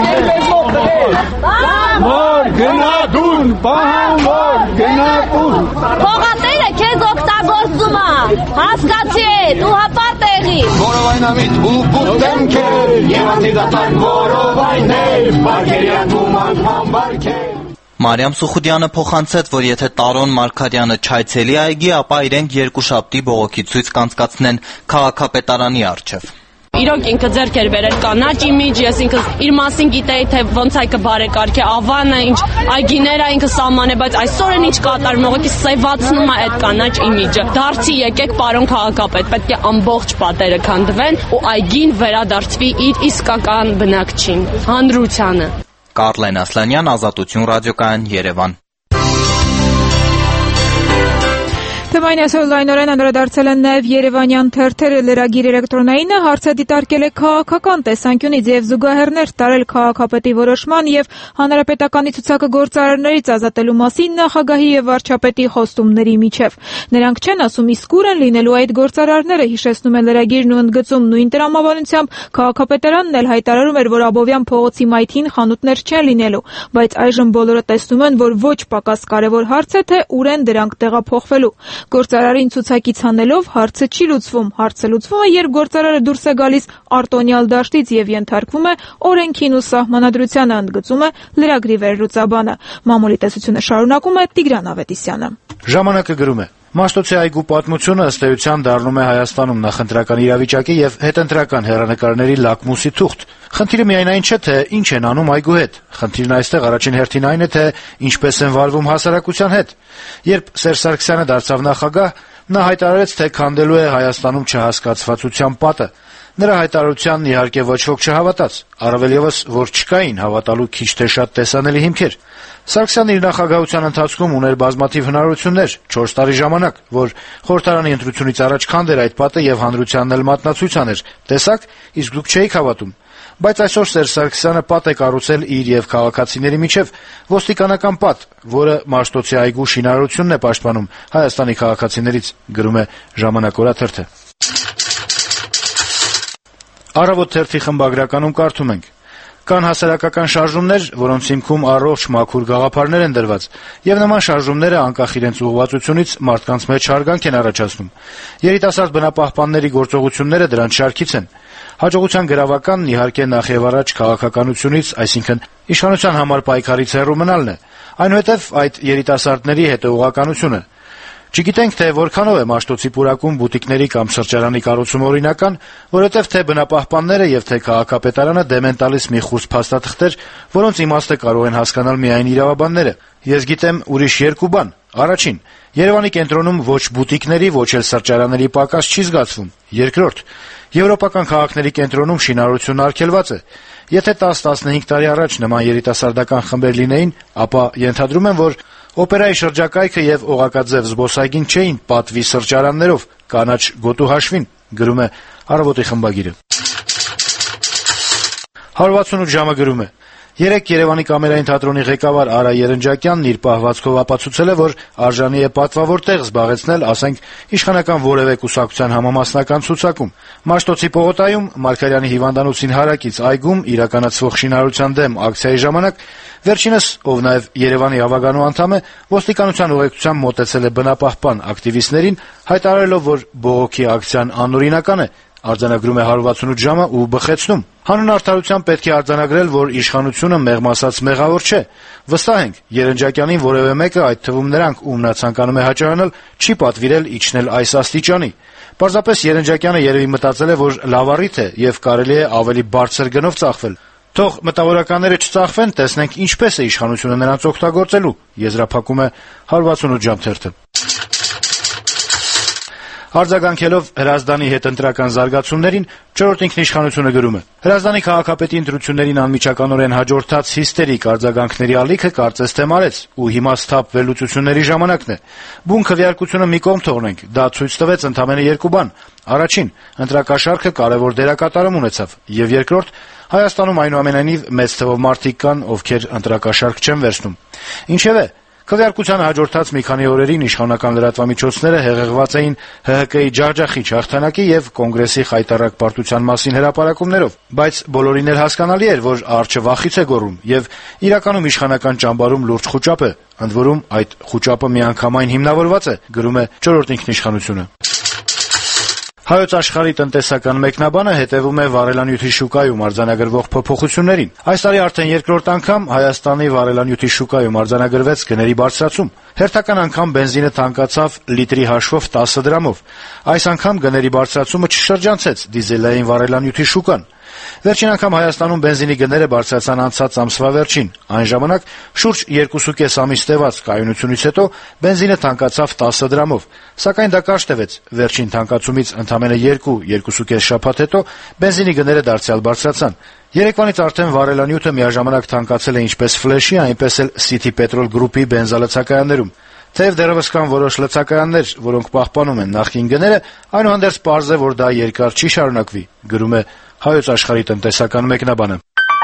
Բանվոր, գնատուն, բանվոր, գնատուն։ Փողատերը քեզ օգտագործում է, հասկացի է, դու հապա տեղի։ Որովայնամիտ ու պուտենքեր, եւ անտիդատան որովայներ, բարգերյան դուման համբարքեր։ Մարիամ Սուխուդյանը փոխանցեց, որ եթե Տարոն Մարգարյանը չայցելի այգի, ապա իրենք երկուշաբթի բողոքի ցույց կանցկացնեն քաղաքապետարանի առջև։ Իրոք ինքը ձեռք էր բերել կանաչ իմիջ, ես ինքս իր մասին գիտեի, թե ոնց այգը բարեկարգ է, ավանը, ինչ այգիներ է ինքը սահման է, բայց այսօր են ինչ կատարում, ուղղակի սևացնում է այդ կանաչ իմիջը։ Դարձի եկեք, պարոն քաղաքապետ, պետք է ամբողջ պատերը քանդվեն ու այգին վերադարձվի իր իսկական բնակչին, հանրությանը։ Կարլեն Ասլանյան, Ազատություն ռադիոկայան, Երևան։ թեմային այսօր լայնորեն անդրադարձել են նաև երևանյան թերթերը։ Լրագիր էլեկտրոնայինը հարցը դիտարկել է քաղաքական տեսանկյունից եւ զուգահեռներ տարել քաղաքապետի որոշման եւ հանրապետականի ցուցակը գործարարներից ազատելու մասին նախագահի եւ վարչապետի խոստումների միջև։ Նրանք չեն ասում իսկ ուր են լինելու այդ գործարարները, հիշեցնում է լրագիրն ու ընդգծում նույն տրամաբանությամբ քաղաքապետարանն էլ հայտարարում էր, որ Աբովյան փողոցի մայթին խանութներ չեն լինելու, բայց այժմ բոլորը տեսնում են, որ ոչ պակաս կարևոր հարց է, թե ուր են դրանք տեղափոխվելու։ Գործարարին ցուցակից հանելով հարցը չի լուծվում։ Հարցը լուծվում է, երբ գործարարը դուրս է գալիս արտոնյալ դաշտից եւ ենթարկվում է օրենքին ու սահմանադրությանը, ընդգծում է լրագրի վերլուծաբանը։ Մամուլի տեսությունը շարունակում է Տիգրան Ավետիսյանը։ Ժամանակը գրում է. Մաշտոցի այգու պատմությունը ըստ էության դառնում է Հայաստանում նախընտրական իրավիճակի եւ հետընտրական հեռանկարների լակմուսի թուղթ։ Խնդիրը միայն այն չէ, թե ինչ են անում այգու հետ։ Խնդիրն այստեղ առաջին հերթին այն է, թե ինչպես են վարվում հասարակության հետ։ Երբ Սերժ Սարգսյանը դարձավ նախագահ, նա հայտարարեց, թե քանդելու է Հայաստանում չհասկացվածության պատը։ Նրա հայտարարությանն իհարկե ոչ ոք չհավատաց, առավել եւս, որ չկային հավատալու քիչ թե շատ տեսանելի հիմքեր։ Սարգսյանն իր նախագահության ընթացքում ուներ բազմաթիվ հնարավորություններ, 4 տարի ժամանակ, որ խորհրդարանի ընտրությունից առաջ քանդեր այդ պատը եւ հանրությանն էլ մատնացույց աներ։ Տեսակ, իսկ դուք չէիք հավատում։ Բայց այսօր Սերժ Սարգսյանը պատ է կառուցել իր եւ քաղաքացիների միջև ոստիկանական պատ, որը Մաշտոցի այգու շինարարությունն է պաշտպանում Հայաստանի քաղաքացիներից, գրում է Ժամանակ օրաթերթը։ Առավոտ թերթի խմբագրականում կարդում ենք. Կան հասարակական շարժումներ, որոնց հիմքում առողջ մաքուր գաղափարներ են դրված, եւ նման շարժումները անկախ իրենց ուղղվածությունից մարդկանց մեջ հարգանք են առաջացնում։ Երիտասարդ բնապահպանների գործողությունները դրանց շարքից են։ Հաջողության գրավականն իհարկե նախ եւ առաջ քաղաքականությունից, այսինքն իշխանության համար պայքարից հեռու մնալն է, այնուհետեւ այդ երիտասարդների հետեւողականությունը։ Չգիտենք, թե որքանով է Մաշտոցի պուրակում բուտիկների կամ սրճարանի կառուցումը օրինական, որովհետև թե բնապահպանները եւ թե քաղաքապետարանը դեմ են տալիս մի խուրձ փաստաթղթեր, որոնց իմաստը կարող են հասկանալ միայն իրավաբանները։ Ես գիտեմ ուրիշ երկու բան. Առաջին, Երևանի կենտրոնում ոչ բուտիկների, ոչ էլ սրճարանների պակաս չի զգացվում։ Երկրորդ, եվրոպական քաղաքների կենտրոնում շինարարությունն արգելված է։ Եթե 10-15 տարի առաջ նման երիտասարդական խմբեր լինեին, ապա ենթադրում եմ, որ օպերայի շրջակայքը եւ օղակաձև զբոսայգին չէին պատվի սրճարաններով, կանաչ գոտու հաշվին, գրում է Առավոտի խմբագիրը։ 168 ժամը գրում է. Երեկ Երևանի կամերային թատրոնի ղեկավար Արա Երնջակյանն իր պահվածքով ապացուցել է, որ արժանի է պատվավոր տեղ զբաղեցնել, ասենք, իշխանական որևէ կուսակցության համամասնական ցուցակում։ Մաշտոցի պողոտայում Մարգարյանի հիվանդանոցին հարակից այգում իրականացվող շինարարության դեմ ակցիայի ժամանակ վերջինս, ով նաև Երևանի ավագանու անդամ է, ոստիկանության ուղեկցությամբ մոտեցել է բնապահպան ակտիվիստներին, հայտարարելով, որ բողոքի ակցիան անօրինական է, արձանագրում է 168 ժամը ու բխեցնում. Հանուն արդարության պետք է արձանագրել, որ իշխանությունը մեղմ ասած մեղավոր չէ։ Վստահ ենք, Երնջակյանին որևէ մեկը, այդ թվում նրանք, ում նա ցանկանում է հաճարանալ, չի պատվիրել իջնել այս աստիճանի։ Պարզապես Երնջակյանը երևի մտածել է, որ լավ առիթ է եւ կարելի է ավելի բարձր գնով ծախվել։ Թող մտավորականները չծախվեն, տեսնենք ինչպես է իշխանությունը նրանց օգտագործելու, եզրափակում է 168 ժամ թերթը։ Արձագանքելով Հրազդանի հետընտրական զարգացումներին, Չորրորդ ինքնիշխանությունը գրում է. Հրազդանի քաղաքապետի ընտրություններին անմիջականորեն հաջորդած հիստերիկ արձագանքների ալիքը կարծես թե մարեց, ու հիմա սթափ վերլուծությունների ժամանակն է։ Բուն քվեարկությունը մի կողմ թողնենք, դա ցույց տվեց ընդամենը երկու բան. Առաջին, ընտրակաշառքը կարևոր դերակատարում ունեցավ, եւ երկրորդ, Հայաստանում այնուամենայնիվ մեծ թվով մարդիկ կան, ովքեր ընտրակաշառք չեն վերցնում։ Ինչևէ, քվեարկությանը հաջորդած մի քանի օրերին իշխանական լրատվամիջոցները հեղեղված էին ՀՀԿ-ի ջախջախիչ հաղթանակի եւ կոնգրեսի խայտառակ պարտության մասին հրապարակումներով, բայց բոլորին էլ հասկանալի էր, որ արջը վախից է գոռում եւ իրականում իշխանական ճամբարում լուրջ խուճապ է, ընդ որում այդ խուճապը միանգամայն հիմնավորված է, գրում է Չորրորդ ինքնիշխանությունը։ Հայոց աշխարհի տնտեսական մեկնաբանը հետևում է վառելանյութի շուկայում արձանագրվող փոփոխություններին։ Այս տարի արդեն երկրորդ անգամ Հայաստանի վառելանյութի շուկայում արձանագրվեց գների բարձրացում։ Հերթական անգամ բենզինը թանկացավ լիտրի հաշվով 10 դրամով։ Այս անգամ գների բարձրացումը չշրջանցեց դիզելային վառելանյութի շուկան։ Վերջին անգամ Հայաստանում բենզինի գները բարձրացան անցած ամսվա վերջին։ Այն ժամանակ շուրջ 2.5 ամիս տևած կայունությունից հետո բենզինը թանկացավ 10 դրամով, սակայն դա կարճ տևեց։ Վերջին թանկացումից ընդամենը 2.5 շաբաթ հետո բենզինի գները դարձյալ բարձրացան։ Երեկվանից արդեն վառելանյութը միաժամանակ թանկացել է ինչպես Ֆլեշի, այնպես էլ City Petrol Group-ի բենզալցակայաններում։ Թեև դեռևս կան որոշ լցակայաններ, որոնք պահպանում են նախկին գները, այնուհանդերձ պարզ է, որ դա երկար չի շարունակվի, գրում է Հայոց Աշխարհի տնտեսական մեկնաբանը։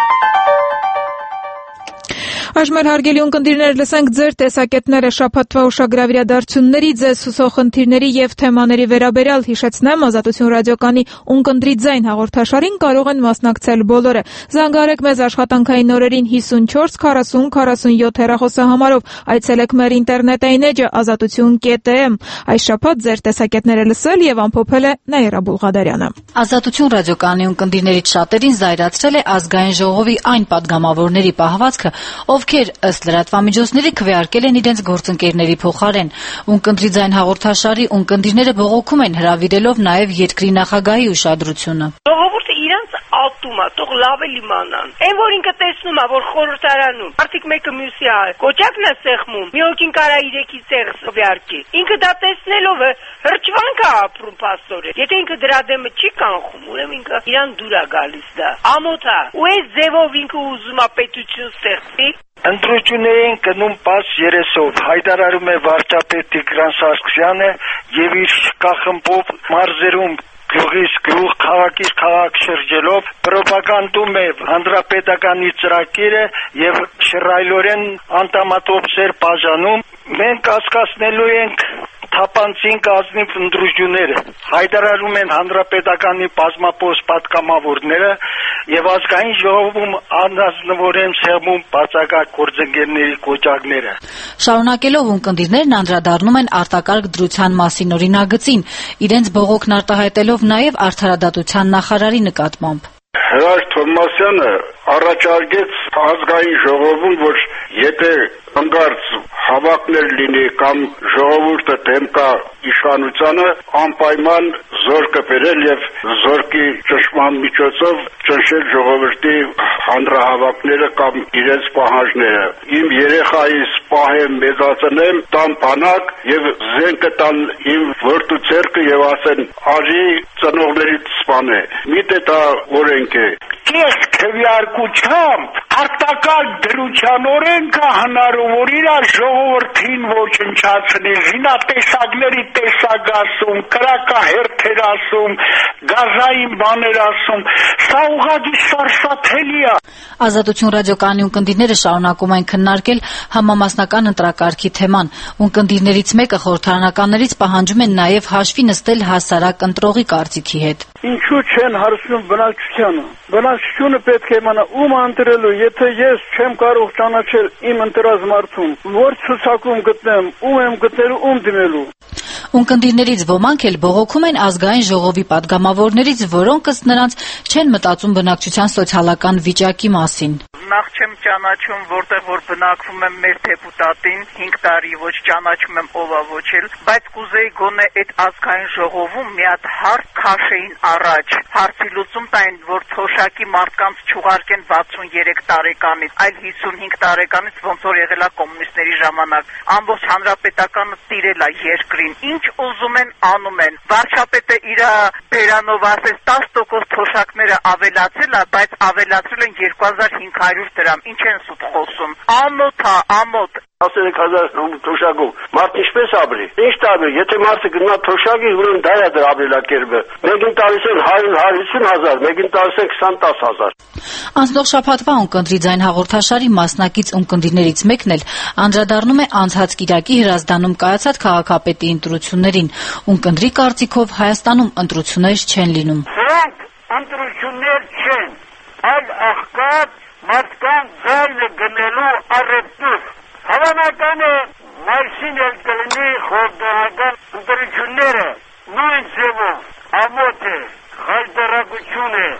Այժմ հարգելի ունկնդիրներ, լսենք ձեր տեսակետները շաբաթվա ուշագրավիրադարձությունների, ձեզ հուսող խնդիրների եւ թեմաների վերաբերյալ։ Հիշեցնեմ, Ազատություն ռադիոկանի Ունկնդրի ձայն հաղորդաշարին կարող են մասնակցել բոլորը։ Զանգահարեք մեզ աշխատանքային օրերին 54 40 47 հեռախոսահամարով, այցելեք մեր ինտերնետային էջը azatutun.am։ Այս շաբաթ ձեր տեսակետները լսել եւ ամփոփել է Նաիրա Բուլղադարյանը։ Ազատություն ռադիոկանի ունկնդիրներից շատերին զայրացրել է ազգային ժողովի այն падգամավորների պահվածքը, ովքեր ըստ լրատվամիջոցների քվեարկել են իրենց գործընկերների փոխարեն։ Ունկնդրի ձայն հաղորդաշարի ունկնդիրները բողոքում են, հրավիրելով նաև երկրի նախագահի ուշադրությունը։ Ժողովուրդը իրանց ատում է, թող լավ է իմանան։ Այն որ ինքը տեսնում է, որ խորհրդարանում արդիկ մեկը մյուսի է, կոճակն է սեղմում, մի օքին կարա իրեքի սեղ քվեարկի։ Ինքը դա տեսնելով է հրճվանք է ապրում փաստորեն։ Եթե ինքը դրա դեմը չի կանխում, ուրեմն ինքը իրան դուր է գալիս դա։ Ամոթ է։ Ու այս ձևով ինքը ուզում է պետություն ստեղծի։ Ընտրություններ են գնում պաս 30-ով, հայտարարում է վարչապետ Տիգրան Սարգսյանը եւ իր կախմբով մարզերում գյուղից գյուղ, քաղաքից քաղաք շրջելով պրոպագանդում է հանրապետականի ծրագիրը եւ շռայլորեն անդամատոպսեր բաժանում։ Մենք հասկացնելու ենք թափանցին կազմիվ ընտրությունները, հայտարարում են հանրապետականի բազմապոս պատգամավորները եւ ազգային ժողովում անհանձնորեն սեղմում բացակայ գործընկերների կոճակները։ Շարունակելով ունկնդիրներն անդրադառնում են արտակարգ դրության մասին օրինագծին, իրենց բողոքն արտահայտելով նաեւ արդարադատության նախարարի նկատմամբ։ Հրաշ Թոմասյանը առաջարկեց ազգային ժողովում, որ եթե հանգարց հավաքներ լինի կամ ժողովուրդը դեմ կա իշխանությանը, անպայման զորքը բերել եւ զորքի ճշմարտ միջոցով ճնշել ժողովրդի հանրահավաքները կամ իրենց պահանջները։ Իմ երեխայիս պահեմ, մեծացնեմ, տան բանակ եւ զենքը տան իմ որդու ցերկը եւ ասեն արի ծնողներից սպանե։ Միտե դա օրենք է։ Կես քվեարկությամբ արտակարգ դրության օրենքը հնարավոր իրար ժողովրդին ոչնչացնի, զինատեսակների տեսակ ասում, կրակահերթեր ասում, գազային բաներ ասում, սա ուղղակի սարսափելի է։ Ազատություն ռադիոկանի ունկնդիրները շարունակում են քննարկել համամասնական ընտրակարգի թեման։ Ունկնդիրներից մեկը խորհրդարանականներից պահանջում են նաև հաշվի նստել հասարակ ընտրողի կարծիքի հետ։ Ինչու չեն հարցնում բնակչությանը։ Բնակչությունը պետք է իմանա ում ընտրելու, եթե ես չեմ կարող ճանաչել իմ ընտրած մարդուն, որ ցուցակում գտնեմ, ում եմ գտնելու, ում դիմելու։ Ունկնդիրներից ոմանք էլ բողոքում են ազգային ժողովի падգամավորներից, որոնք ըստ նրանց չեն մտածում բնակչության սոցիալական վիճակի մասին։ Նախ չեմ ճանաչում, որտեղ որ բնակվում եմ մեր դեպուտատին, 5 տարի ոչ ճանաչում եմ ով է ոչել, բայց կուզեի գոնե այդ ազգային ժողովում մի հատ հարց քաշեին առաջ, հարցի լուծում տային, որ թոշակի մարդկանց չուղարկեն 63 տարեկանից, այլ 55 տարեկանից, ոնց որ եղել է կոմունիստների ժամանակ։ Ամբողջ հանրապետականը տիրել է երկրին, ինչ ուզում են անում են։ Վարչապետը իր բերանով ասեց 10% թոշակները ավելացել է, բայց ավելացրել են 2500 դրամ, ինչ են սուտ խոսում։ Ամոթ է, ամոթ։ 13,000 թոշակով մարդ ինչպես ապրի։ Ինչ տարբեր, եթե մարդը գնա թոշակի, ուրեմն դա է դրա ապրելակերպը։ Մեկին տալիս են 100-150,000, մեկին տալիս են 20-10,000։ Անցնող շաբաթվա ունկնդրի ձայն հաղորդաշարի մասնակից ունկնդիրներից մեկն էլ անդրադառնում է անցած կիրակի Հրազդանում կայացած քաղաքապետի ընտրություններին։ Ունկնդրի կարծիքով Հայաստանում ընտրություններ չեն լինում։ Սրանք ընտրություններ չեն, այլ աղքատ մարդկանց ձայնը գնելու առևտուր։ Հավանական է մարսին էլ կլինի խորհրդարանական ընտրությունները նույն ձևով ամոթ է, հայտարարություն է։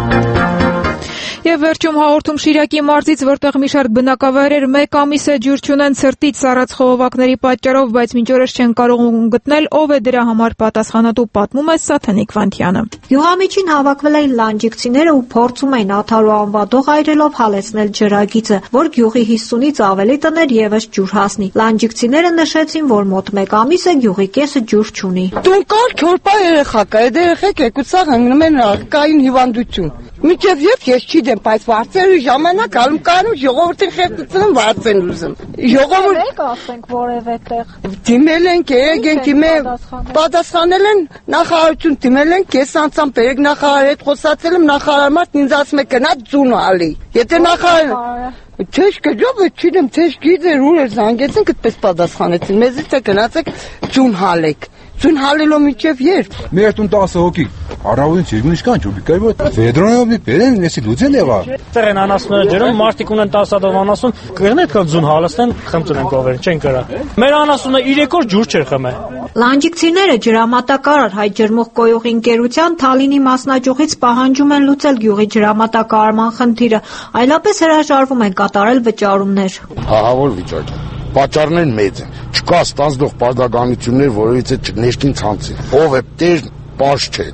Եվ վերջում հաղորդում Շիրակի մարզից, որտեղ մի շարք բնակավայրեր մեկ ամիս է ջուր չունեն ցրտից սառած խողովակների պատճառով, բայց մինչ օրս չեն կարող գտնել ով է դրա համար պատասխանատու, պատմում է Սաթենիկ Վանթյանը։ Յուղամիջին հավաքվել էին լանջիկցիները ու փորձում էին աթարու անվադող այրելով հալեցնել ջրագիծը, որ գյուղի 50-ից ավելի տներ եւս ջուր հասնի։ Լանջիկցիները նշեցին, որ մոտ մեկ ամիս է գյուղի կեսը ջուր չունի։ Տուն կար քորպա երեխա կա, այդ երեխեք եկուցաղ ընկնում են կային հիվանդություն։ Միջև երբ ես չգիտեմ, բայց վարձերը ժամանակ ալում կանում ժողովրդին խեղդությունում վարձեն ուզում։ Ժողովուրդ ասենք որևէ տեղ։ Դիմել են, եկեք են դիմել, պատասխանել են նախարարություն դիմել են, ես անցամ բերեք նախարարի հետ խոսացել եմ, նախարար մարդ ինձ ասում է գնա ձուն ալի։ Եթե նախարարը Թեժ կջով չգիտեմ, թեժ գիծեր ուր էր զանգեցին, այդպես պատասխանեցին։ Մեզից է գնացեք ձուն հալեք։ Ձուն հալելով միջև երբ։ Մեր տուն 10 հոգի։ Առավոտին չգուն ինչքան ճուբիկայ ոտ։ Ֆեդրոնովի բերեն, էսի լուծեն եղա։ Տերեն անասունները ջերում մարդիկ ունեն 10 հատ անասուն, կգնեն կան ձուն հալստեն, խմծեն են կովեր, չեն կրա։ Մեր անասունը 3 օր ջուր չէր խմե։ Լանջիկցիները ջրամատակարար Հայ ջրմուղ կոյուղ ընկերության Թալինի մասնաճյուղից պահանջում են լուծել գյուղի ջրամատակարարման խնդիրը, այլապես հրաժարվում են կատարել վճարումներ։ Ահավոր վիճակ է։ Պատճառներն մեծ են։ Չկա ստանձնող բաժանություններ, որից է ներքին ցանցի։ Ով է տեր պաշ չէ։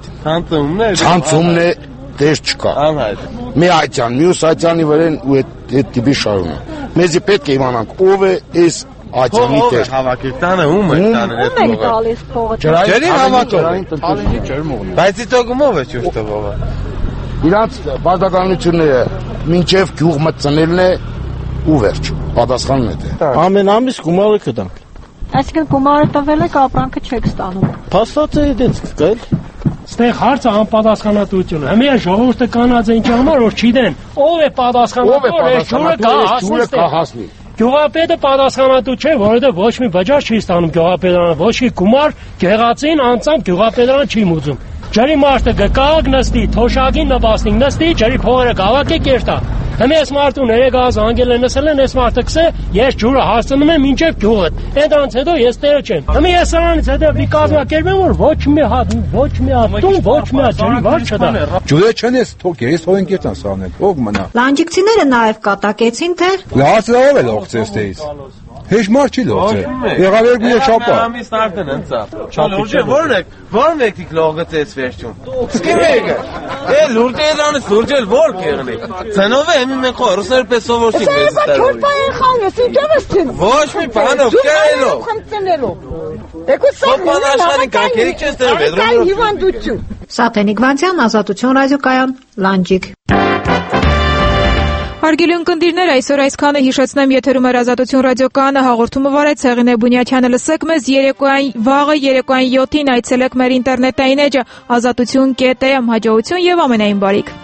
Ցանցումն է տեր չկա։ Մի այցյան, մյուս այցյանի վրան ու այդ տիպի շարունակ։ Մեզի պետք է իմանանք ով է այս այցյանի տեր։ Հավաքել տանը ում է տանը այդ Ում է գալիս փողը։ Ջրի հավաքել։ Բայց իտոգումով է ճուշ տվողը։ Իրանց բաժանությունները մինչև գյուղ մտցնելն է ու վերջ։ Պատասխանն է դա։ Ամեն ամիս գումարը կտանք։ Այսինքն գումարը տվել եք, ապրանքը չեք ստանում։ Փաստացի է դից կգալ։ Ստեղ հարցը անպատասխանատվություն է։ Հիմա ժողովուրդը կանած է ինչ համար որ չգիտեն։ Ով է պատասխանատու, ջուրը կհասնի։ Գյուղապետը պատասխանատու չէ, որովհետև ոչ մի վճար չի ստանում գյուղապետարանը, ոչ մի գումար գեղացին անձամբ գյուղապետարանը չի մուծում։ Ջրի մարդը գկակ նստի, թոշակին նպաստին նստի, ջրի փողերը գավակ է կերտա։ Հիմա այս մարդու ներեգազ անգել են նսել են, այս մարդը կսե, ես ջուրը հասցնում եմ մինչև գյուղը։ Այդրանից հետո ես տերը չեմ։ Հիմա ես սրանից հետո մի կազմակերպեմ, որ ոչ մի հատ տուն, ոչ մի հատ ջրի վար չտա։ Ջուրը չեն ես թոք, ես թողին կերտան սանել, ող մնա։ Լանջիկցիները նաև կատակեցին, թե լացրով է լողցեստեից։ Հեշ մարդ չի լողցե։ Եղավ երկու շապա։ Ամիս արդեն ընծա։ Չալուրջը որն եք լողացես վերջում։ Սկիմ եկը։ Լուրտերանից լուրջել որ կեղնի։ Ցանով է մի մեկը ռուսներ պես սովորեցին մեզ տալու։ Չորպային խանես, ինչով ես չին։ Ոչ մի բանով կերելով։ Եկու սա աշխարհի կակերիկ չես դեր Պետրոնով։ հիվանդություն։ Սաթենիկ Վանցյան, Ազատություն ռադիոկայան, Լանջիկ։ Հարգելի ունկնդիրներ, այսօր այսքանը հիշեցնեմ եթերում էր Ազատություն ռադիոկայանը, հաղորդումը վարեց Հեղինե Բունյաթյանը, լսեք մեզ վաղը երեկոյան 7-ին այցելեք մեր ինտերնետային էջը azatutyon.am, հաջողություն եւ ամենայն բարիք։